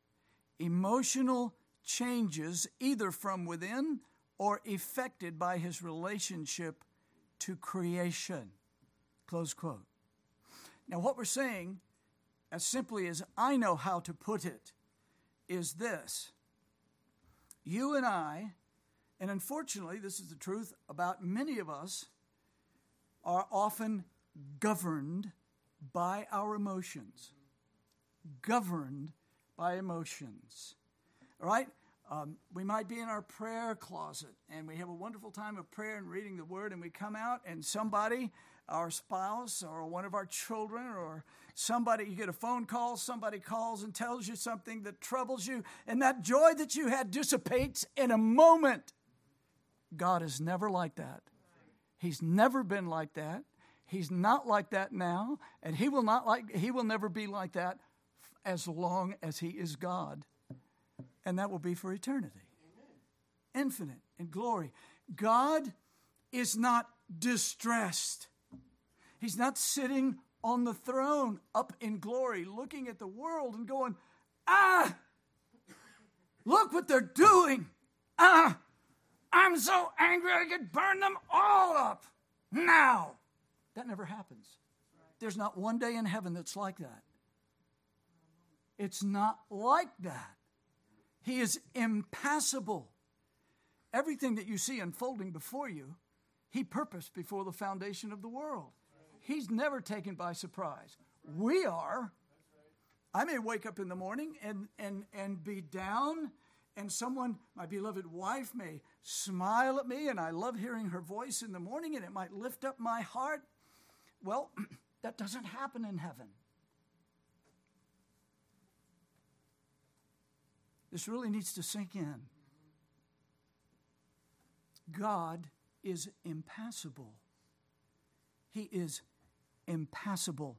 either from within or affected by his relationship to creation. Close quote. Now, what we're saying, as simply as I know how to put it, is this. You and I, and unfortunately this is the truth about many of us, are often governed by our emotions. Governed by emotions. All right? We might be in our prayer closet and we have a wonderful time of prayer and reading the Word, and we come out and somebody our spouse or one of our children or somebody, you get a phone call, somebody calls and tells you something that troubles you, and that joy that you had dissipates in a moment. God is never like that. He's never been like that. He's not like that now, and he will never be like that as long as he is God. And that will be for eternity. Amen. Infinite in glory. God is not distressed. He's not sitting on the throne up in glory, looking at the world and going, look what they're doing. I'm so angry I could burn them all up now. That never happens. There's not one day in heaven that's like that. It's not like that. He is impassible. Everything that you see unfolding before you, he purposed before the foundation of the world. He's never taken by surprise. We are. I may wake up in the morning and be down, and someone, my beloved wife, may smile at me, and I love hearing her voice in the morning, and it might lift up my heart. Well, that doesn't happen in heaven. This really needs to sink in. God is impassible. He is impassible.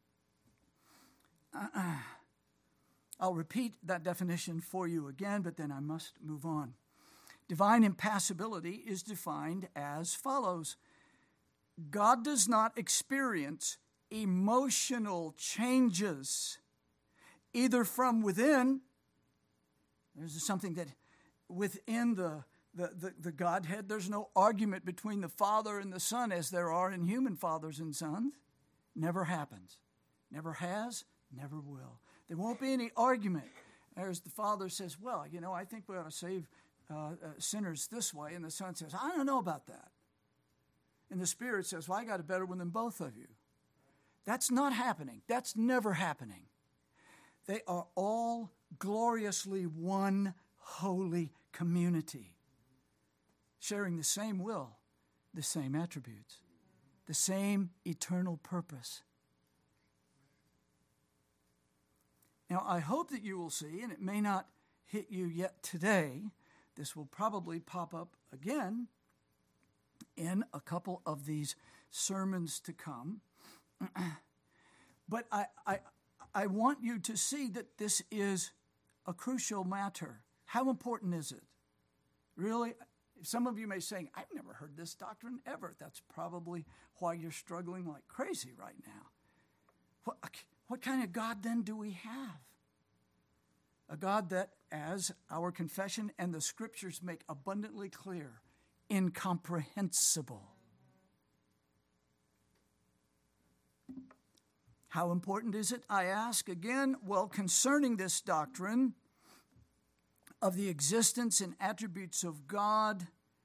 I'll repeat that definition for you again, but then I must move on. Divine impassibility is defined as follows. God does not experience emotional changes, either from within. There's something that within the Godhead, there's no argument between the Father and the Son as there are in human fathers and sons. Never happens. Never has, never will. There won't be any argument. As the Father says, well, I think we ought to save sinners this way. And the Son says, I don't know about that. And the Spirit says, well, I got a better one than both of you. That's not happening. That's never happening. They are all gloriously one holy community, sharing the same will, the same attributes, the same eternal purpose. Now, I hope that you will see, and it may not hit you yet today, this will probably pop up again in a couple of these sermons to come. But I want you to see that this is a crucial matter. How important is it? Really? Some of you may say, I've never heard this doctrine ever. That's probably why you're struggling like crazy right now. What kind of God then do we have? A God that, as our confession and the Scriptures make abundantly clear, incomprehensible. How important is it, I ask again? Well, concerning this doctrine of the existence and attributes of God,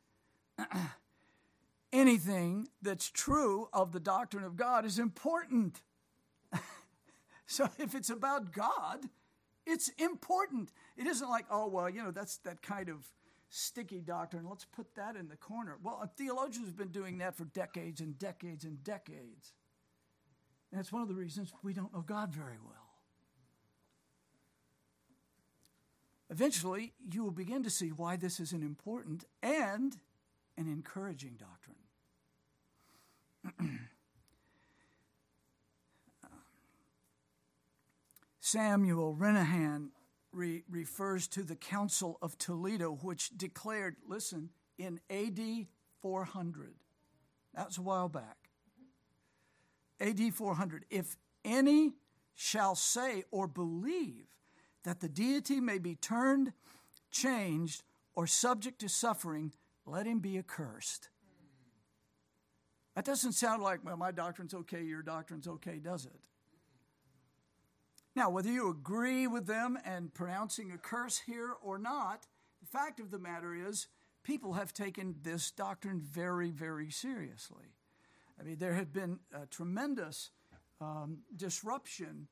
anything that's true of the doctrine of God is important. So if it's about God, it's important. It isn't like, that's that kind of sticky doctrine. Let's put that in the corner. Well, theologians have been doing that for decades and decades and decades. And it's one of the reasons we don't know God very well. Eventually, you will begin to see why this is an important and an encouraging doctrine. Samuel Renahan refers to the Council of Toledo, which declared, listen, in AD 400. That was a while back. AD 400. If any shall say or believe that the deity may be turned, changed, or subject to suffering, let him be accursed. That doesn't sound like, well, my doctrine's okay, your doctrine's okay, does it? Now, whether you agree with them and pronouncing a curse here or not, the fact of the matter is people have taken this doctrine very, very seriously. I mean, there had been a tremendous disruption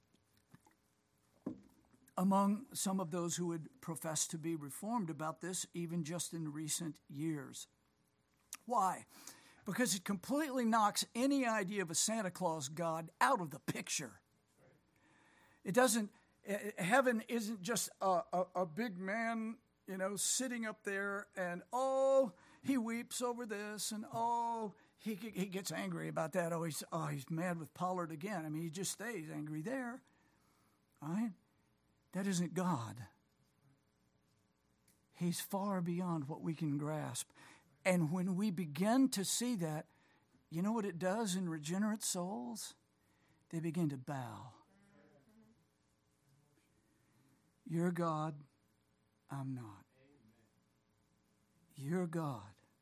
among some of those who had professed to be reformed about this, even just in recent years. Why? because it completely knocks any idea of a Santa Claus God out of the picture. It doesn't, heaven isn't just a big man, sitting up there and, he weeps over this and, he gets angry about that. He's mad with Pollard again. I mean, he just stays angry there. All right? That isn't God. He's far beyond what we can grasp. And when we begin to see that, you know what it does in regenerate souls? They begin to bow. You're God, I'm not. You're God,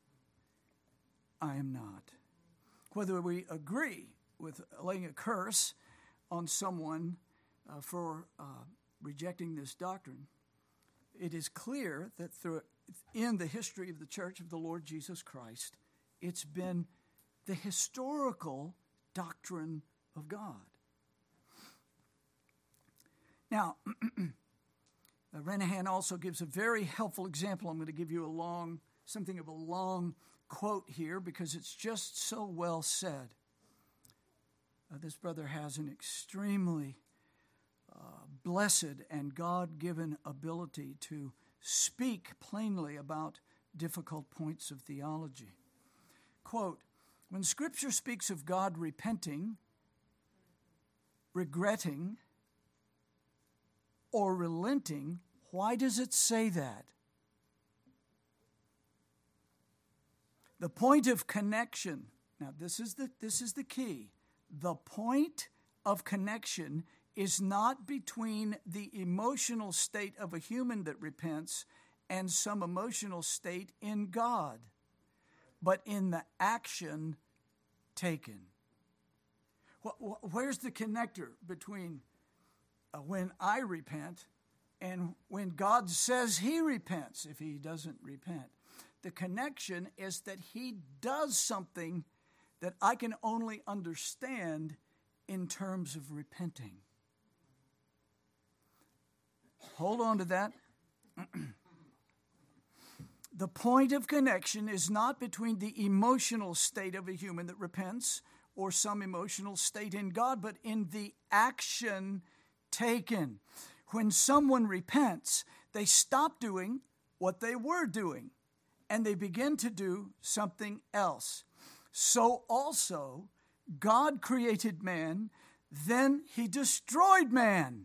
I am not. Whether we agree with laying a curse on someone for rejecting this doctrine, it is clear that in the history of the Church of the Lord Jesus Christ, it's been the historical doctrine of God. Now, Renahan also gives a very helpful example. I'm going to give you something of a long quote here because it's just so well said. This brother has an extremely blessed and God-given ability to speak plainly about difficult points of theology. Quote, when Scripture speaks of God repenting, regretting, or relenting, why does it say that? The point of connection, now this is the key. The point of connection is not between the emotional state of a human that repents and some emotional state in God, but in the action taken. Where's the connector between when I repent and when God says he repents if he doesn't repent? The connection is that he does something that I can only understand in terms of repenting. Hold on to that. The point of connection is not between the emotional state of a human that repents or some emotional state in God, but in the action taken. When someone repents, they stop doing what they were doing, and they begin to do something else. So also, God created man, then he destroyed man.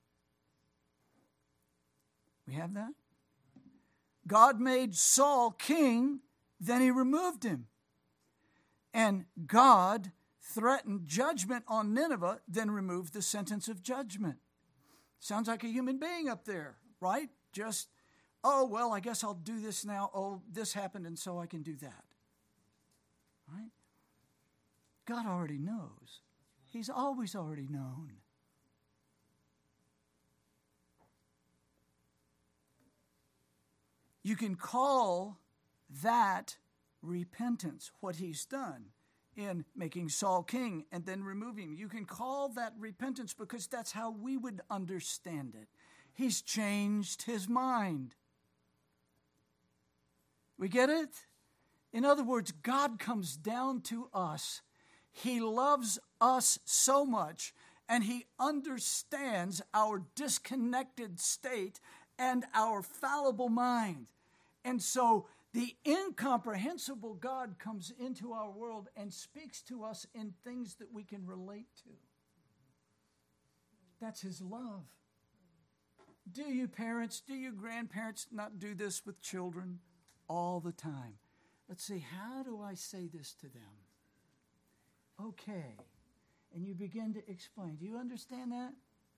We have that? God made Saul king, then he removed him. And God threatened judgment on Nineveh, then removed the sentence of judgment. Sounds like a human being up there, right? Just, I guess I'll do this now. This happened, and so I can do that. Right? God already knows. He's always already known. You can call that repentance, what he's done in making Saul king and then removing him. You can call that repentance because that's how we would understand it. He's changed his mind. We get it? In other words, God comes down to us. He loves us so much, and he understands our disconnected state and our fallible mind. And so the incomprehensible God comes into our world and speaks to us in things that we can relate to. That's his love. Do you parents, do you grandparents not do this with children all the time? Let's see, how do I say this to them? Okay. And you begin to explain. Do you understand that?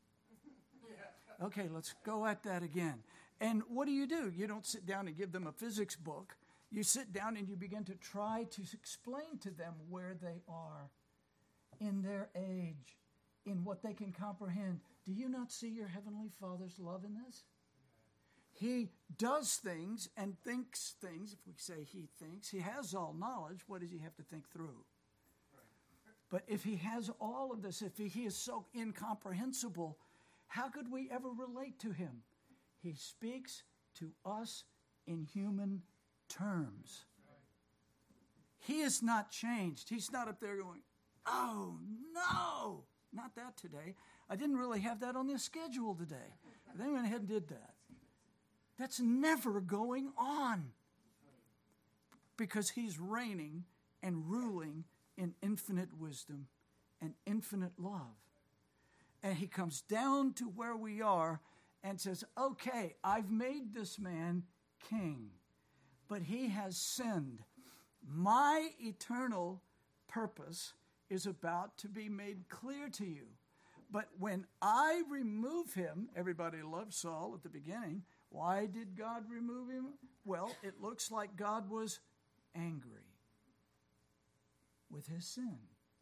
Okay, let's go at that again. And what do? You don't sit down and give them a physics book. You sit down and you begin to try to explain to them where they are in their age, in what they can comprehend. Do you not see your Heavenly Father's love in this? He does things and thinks things. If we say he thinks, he has all knowledge. What does he have to think through? But if he has all of this, if he is so incomprehensible, how could we ever relate to him? He speaks to us in human terms. He is not changed. He's not up there going, oh, no. Not that today. I didn't really have that on the schedule today. They went ahead and did that. That's never going on. Because he's reigning and ruling in infinite wisdom and infinite love. And he comes down to where we are and says, okay, I've made this man king, but he has sinned. My eternal purpose is about to be made clear to you. But when I remove him, everybody loved Saul at the beginning. Why did God remove him? Well, it looks like God was angry with his sin.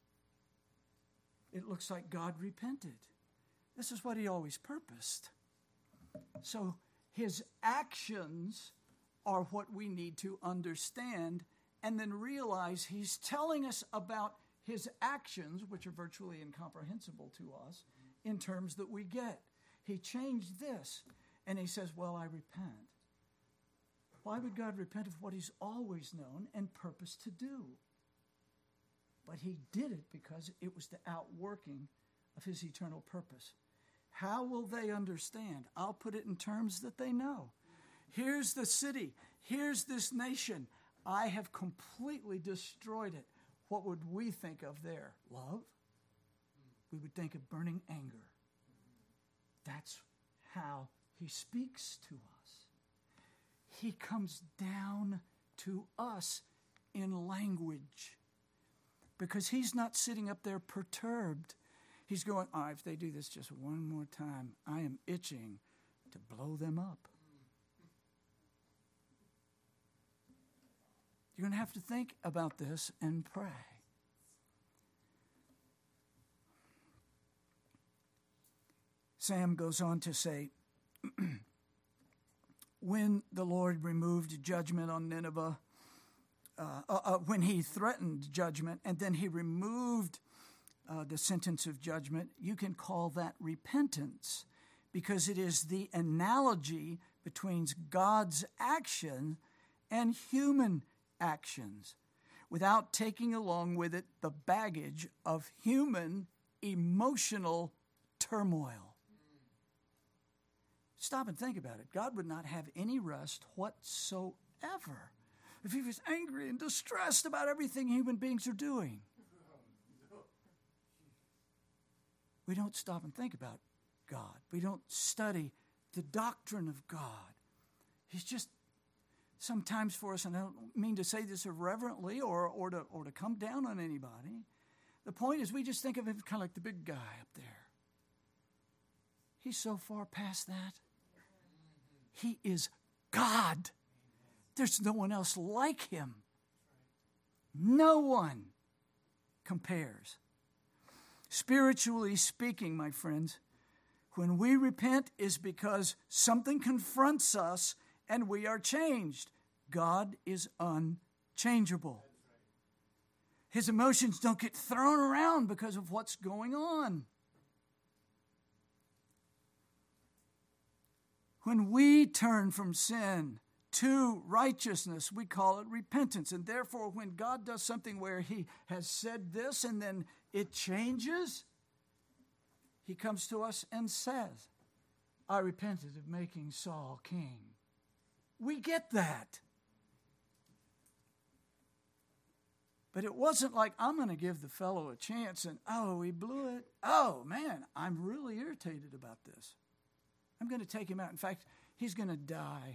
It looks like God repented. This is what he always purposed. So his actions are what we need to understand and then realize he's telling us about his actions, which are virtually incomprehensible to us, in terms that we get. He changed this, and he says, well, I repent. Why would God repent of what he's always known and purposed to do? But he did it because it was the outworking of his eternal purpose. How will they understand? I'll put it in terms that they know. Here's the city. Here's this nation. I have completely destroyed it. What would we think of there? Love? We would think of burning anger. That's how he speaks to us. He comes down to us in language because he's not sitting up there perturbed. He's going, all right, if they do this just one more time, I am itching to blow them up. You're going to have to think about this and pray. Sam goes on to say, when the Lord removed judgment on Nineveh, when he threatened judgment and then he removed the sentence of judgment, you can call that repentance because it is the analogy between God's action and human actions without taking along with it the baggage of human emotional turmoil. Stop and think about it. God would not have any rest whatsoever if he was angry and distressed about everything human beings are doing. We don't stop and think about God. We don't study the doctrine of God. He's just sometimes for us, and I don't mean to say this irreverently or to come down on anybody. The point is we just think of him kind of like the big guy up there. He's so far past that. He is God. There's no one else like him. No one compares. Spiritually speaking, my friends, when we repent is because something confronts us and we are changed. God is unchangeable. His emotions don't get thrown around because of what's going on. When we turn from sin to righteousness, we call it repentance. And therefore, when God does something where he has said this and then it changes, he comes to us and says, I repented of making Saul king. We get that. But it wasn't like, I'm going to give the fellow a chance and, oh, he blew it. Oh, man, I'm really irritated about this. I'm going to take him out. In fact, he's going to die.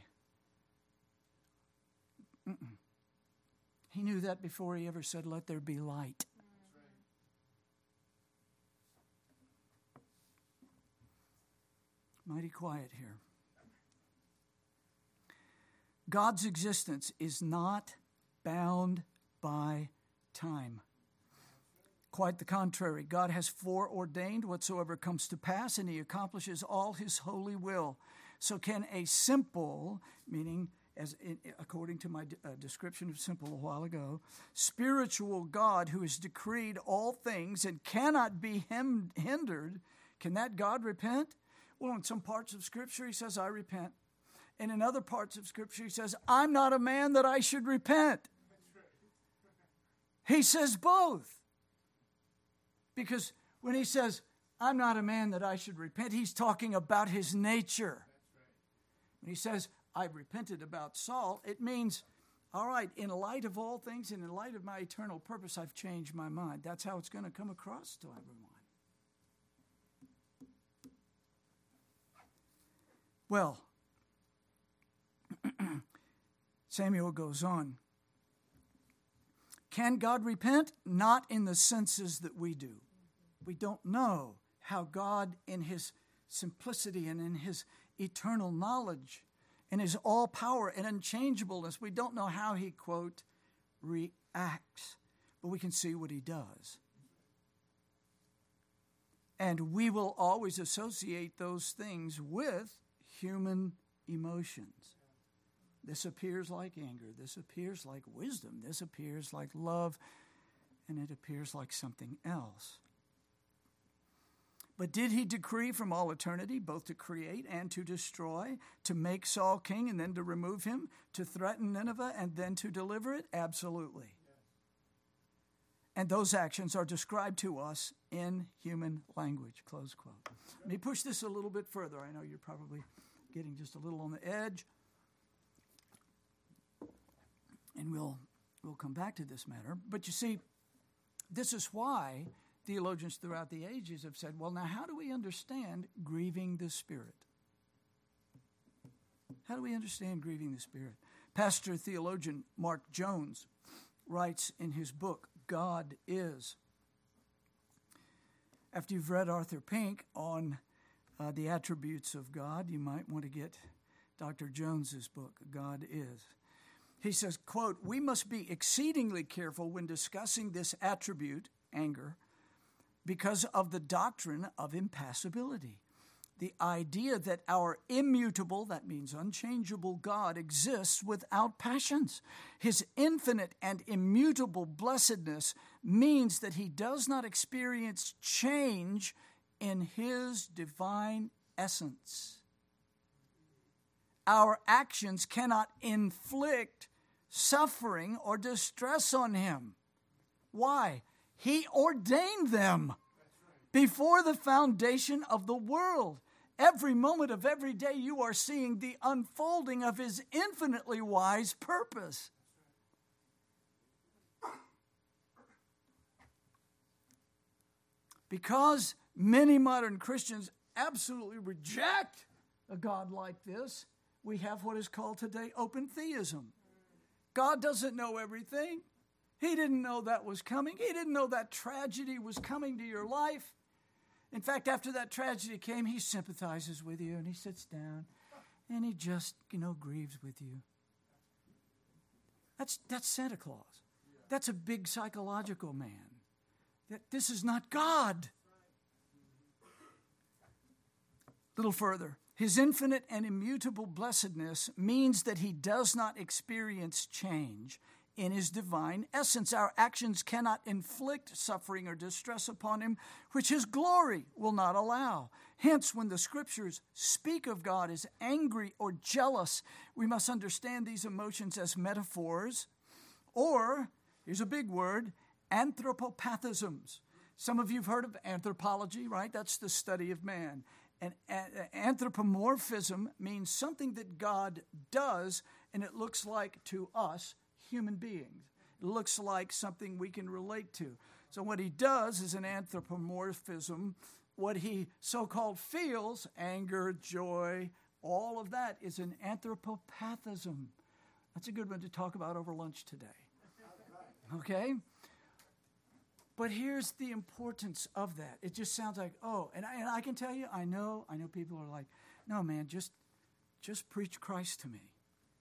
He knew that before he ever said, let there be light. Mighty quiet here. God's existence is not bound by time. Quite the contrary. God has foreordained whatsoever comes to pass, and he accomplishes all his holy will. So can a simple, meaning according to my description of simple a while ago, spiritual God who has decreed all things and cannot be hindered, can that God repent? Well, in some parts of Scripture, he says, I repent. And in other parts of Scripture, he says, I'm not a man that I should repent. He says both. Because when he says, I'm not a man that I should repent, he's talking about his nature. When he says, I've repented about Saul, it means, all right, in light of all things and in light of my eternal purpose, I've changed my mind. That's how it's going to come across to everyone. Well, Samuel goes on. Can God repent? Not in the senses that we do. We don't know how God, in his simplicity and in his eternal knowledge, in his all power and unchangeableness, we don't know how he, quote, reacts. But we can see what he does. And we will always associate those things with human emotions. This appears like anger. This appears like wisdom. This appears like love. And it appears like something else. But did he decree from all eternity both to create and to destroy, to make Saul king and then to remove him, to threaten Nineveh and then to deliver it? Absolutely. And those actions are described to us in human language, close quote. Let me push this a little bit further. I know you're probably getting just a little on the edge. And we'll come back to this matter. But you see, this is why theologians throughout the ages have said, well, now how do we understand grieving the Spirit? How do we understand grieving the Spirit? Pastor theologian Mark Jones writes in his book, God Is. After you've read Arthur Pink on the attributes of God, you might want to get Dr. Jones's book, God Is. He says, quote, we must be exceedingly careful when discussing this attribute, anger, because of the doctrine of impassibility. The idea that our immutable, that means unchangeable God, exists without passions. His infinite and immutable blessedness means that he does not experience change in his divine essence. Our actions cannot inflict suffering or distress on him. Why? He ordained them before the foundation of the world. Every moment of every day you are seeing the unfolding of his infinitely wise purpose. Because many modern Christians absolutely reject a God like this, we have what is called today open theism. God doesn't know everything. He didn't know that was coming. He didn't know that tragedy was coming to your life. In fact, after that tragedy came, he sympathizes with you and he sits down and he just, grieves with you. That's Santa Claus. That's a big psychological man. This is not God. A little further. His infinite and immutable blessedness means that he does not experience change in his divine essence. Our actions cannot inflict suffering or distress upon him, which his glory will not allow. Hence, when the scriptures speak of God as angry or jealous, we must understand these emotions as metaphors, or, here's a big word, anthropopathisms. Some of you have heard of anthropology, right? That's the study of man. And anthropomorphism means something that God does, and it looks like to us human beings. It looks like something we can relate to. So what he does is an anthropomorphism. What he so-called feels, anger, joy, all of that is an anthropopathism. That's a good one to talk about over lunch today. Okay? But here's the importance of that. It just sounds like, and I can tell you, I know people are like, no, man, just preach Christ to me.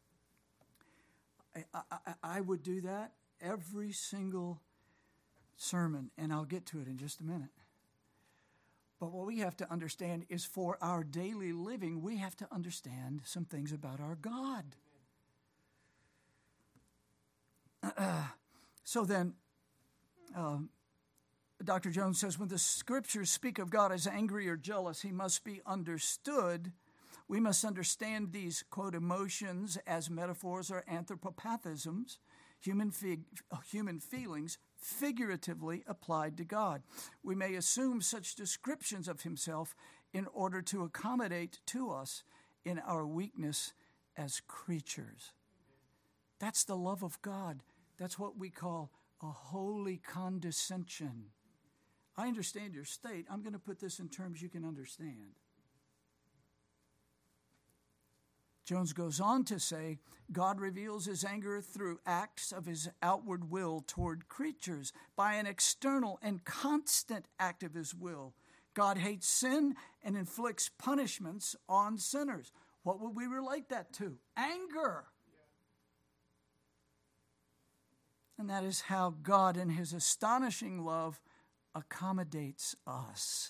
I would do that every single sermon, and I'll get to it in just a minute. But what we have to understand is for our daily living, we have to understand some things about our God. So then, Dr. Jones says, when the scriptures speak of God as angry or jealous, he must be understood. We must understand these, quote, emotions as metaphors or anthropopathisms, human feelings figuratively applied to God. We may assume such descriptions of himself in order to accommodate to us in our weakness as creatures. That's the love of God. That's what we call a holy condescension. I understand your state. I'm going to put this in terms you can understand. Jones goes on to say, God reveals his anger through acts of his outward will toward creatures by an external and constant act of his will. God hates sin and inflicts punishments on sinners. What would we relate that to? Anger. And that is how God, in his astonishing love, accommodates us.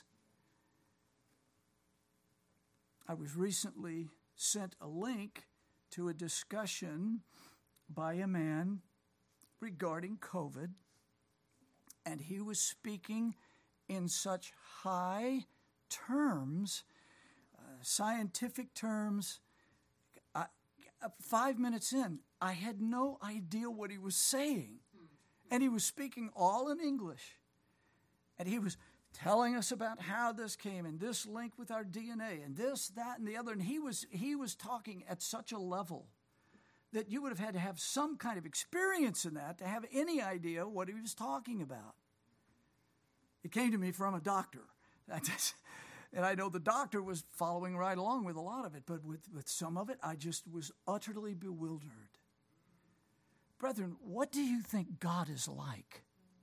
I was recently sent a link to a discussion by a man regarding COVID, and he was speaking in such high terms, scientific terms. 5 minutes in, I had no idea what he was saying, and he was speaking all in English, and he was telling us about how this came and this link with our DNA and this, that, and the other. And he was talking at such a level that you would have had to have some kind of experience in that to have any idea what he was talking about. It came to me from a doctor. And I know the doctor was following right along with a lot of it, but with some of it, I just was utterly bewildered. Brethren, what do you think God is like?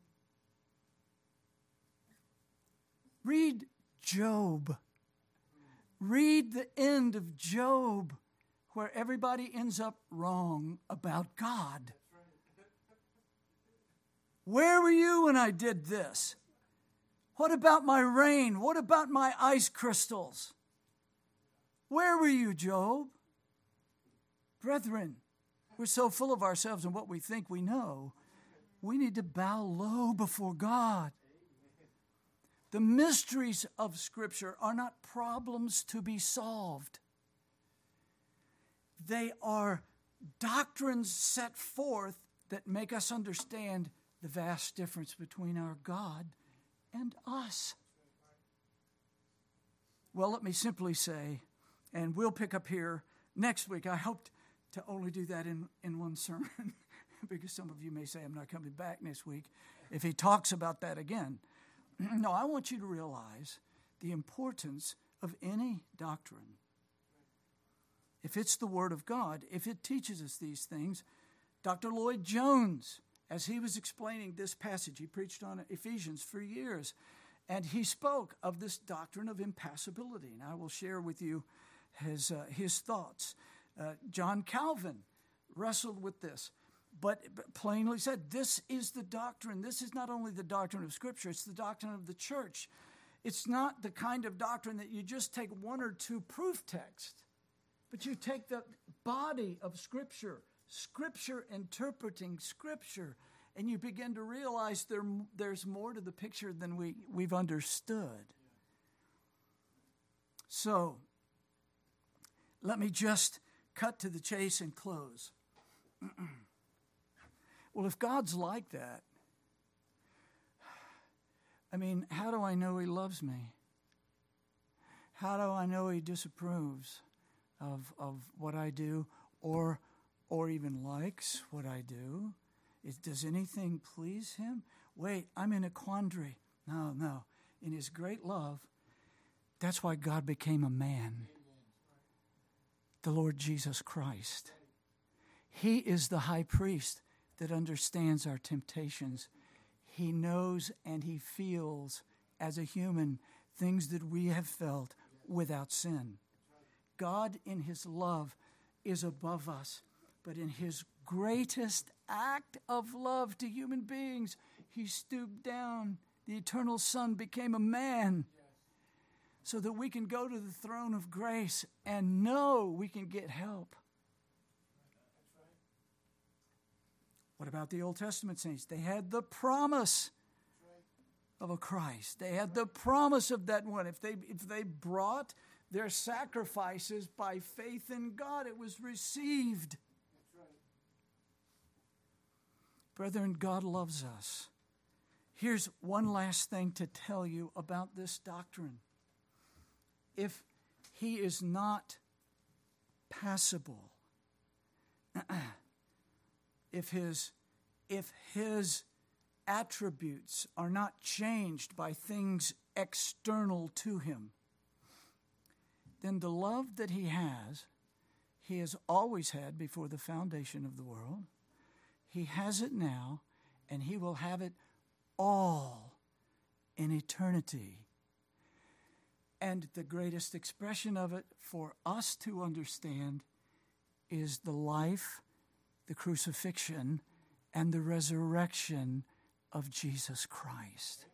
Read Job. Read the end of Job, where everybody ends up wrong about God. Where were you when I did this? What about my rain? What about my ice crystals? Where were you, Job? Brethren, we're so full of ourselves and what we think we know, we need to bow low before God. The mysteries of Scripture are not problems to be solved. They are doctrines set forth that make us understand the vast difference between our God and us. Well, let me simply say, and we'll pick up here next week. I hoped to only do that in one sermon, because some of you may say I'm not coming back next week if he talks about that again. No, I want you to realize the importance of any doctrine. If it's the Word of God, if it teaches us these things, Dr. Lloyd Jones, as he was explaining this passage, he preached on Ephesians for years, and he spoke of this doctrine of impassibility, and I will share with you his thoughts. John Calvin wrestled with this, but plainly said, this is the doctrine. This is not only the doctrine of Scripture, it's the doctrine of the church. It's not the kind of doctrine that you just take one or two proof texts, but you take the body of Scripture, Scripture interpreting Scripture, and you begin to realize there's more to the picture than we've understood. So, let me just cut to the chase and close. Well, if God's like that, I mean, how do I know he loves me? How do I know he disapproves of what I do or even likes what I do? Does anything please him? Wait, I'm in a quandary. No. In his great love, that's why God became a man. The Lord Jesus Christ. He is the high priest that understands our temptations. He knows and he feels as a human things that we have felt without sin. God in his love is above us, but in his greatest act of love to human beings, he stooped down. The eternal Son became a man so that we can go to the throne of grace and know we can get help. What about the Old Testament saints? They had the promise of a Christ. They had the promise of that one. If they brought their sacrifices by faith in God, it was received. That's right. Brethren, God loves us. Here's one last thing to tell you about this doctrine. If he is not passible, if his attributes are not changed by things external to him, then the love that he has always had before the foundation of the world. He has it now, and he will have it all in eternity. And the greatest expression of it for us to understand is the life, the crucifixion, and the resurrection of Jesus Christ.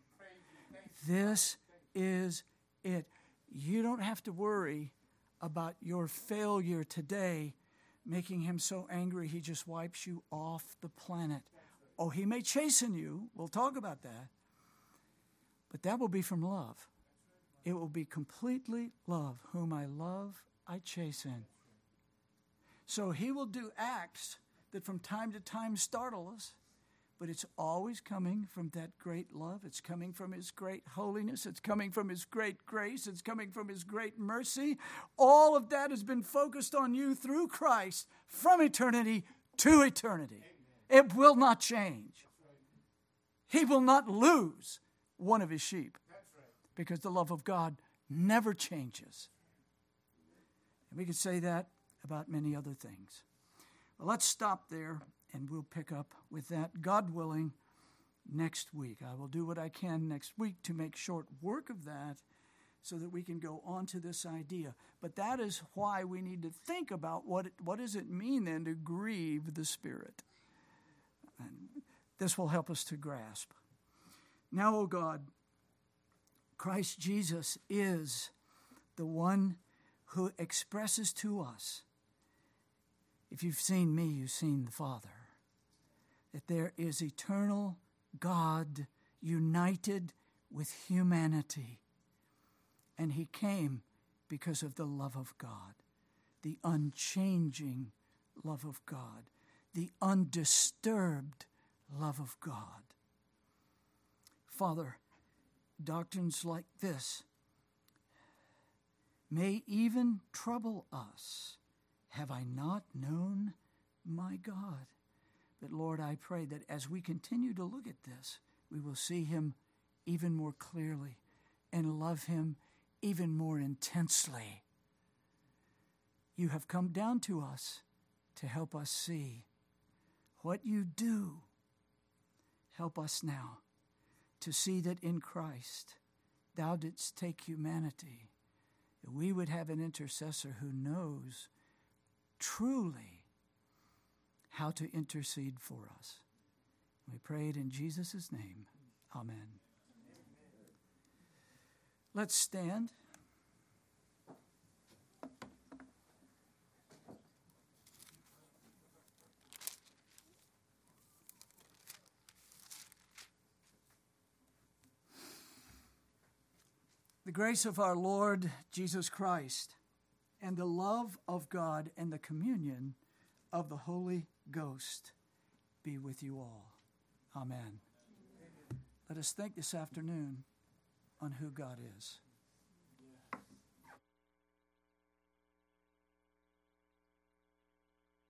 This is it. You don't have to worry about your failure today making him so angry he just wipes you off the planet. Oh, he may chasten you. We'll talk about that. But that will be from love. It will be completely love. Whom I love, I chasten. So he will do acts that from time to time startle us, but it's always coming from that great love. It's coming from his great holiness. It's coming from his great grace. It's coming from his great mercy. All of that has been focused on you through Christ from eternity to eternity. It will not change. He will not lose one of his sheep because the love of God never changes. And we could say that about many other things. Well, let's stop there. And we'll pick up with that, God willing, next week. I will do what I can next week to make short work of that so that we can go on to this idea. But that is why we need to think about what does it mean then to grieve the Spirit. And this will help us to grasp. Now, O God, Christ Jesus is the one who expresses to us, if you've seen me, you've seen the Father, that there is eternal God united with humanity. And he came because of the love of God, the unchanging love of God, the undisturbed love of God. Father, doctrines like this may even trouble us. Have I not known my God? But Lord, I pray that as we continue to look at this, we will see him even more clearly and love him even more intensely. You have come down to us to help us see what you do. Help us now to see that in Christ thou didst take humanity, that we would have an intercessor who knows truly how to intercede for us. We pray it in Jesus' name. Amen. Let's stand. The grace of our Lord Jesus Christ and the love of God and the communion of the Holy Ghost be with you all. Amen. Let us think this afternoon on who God is.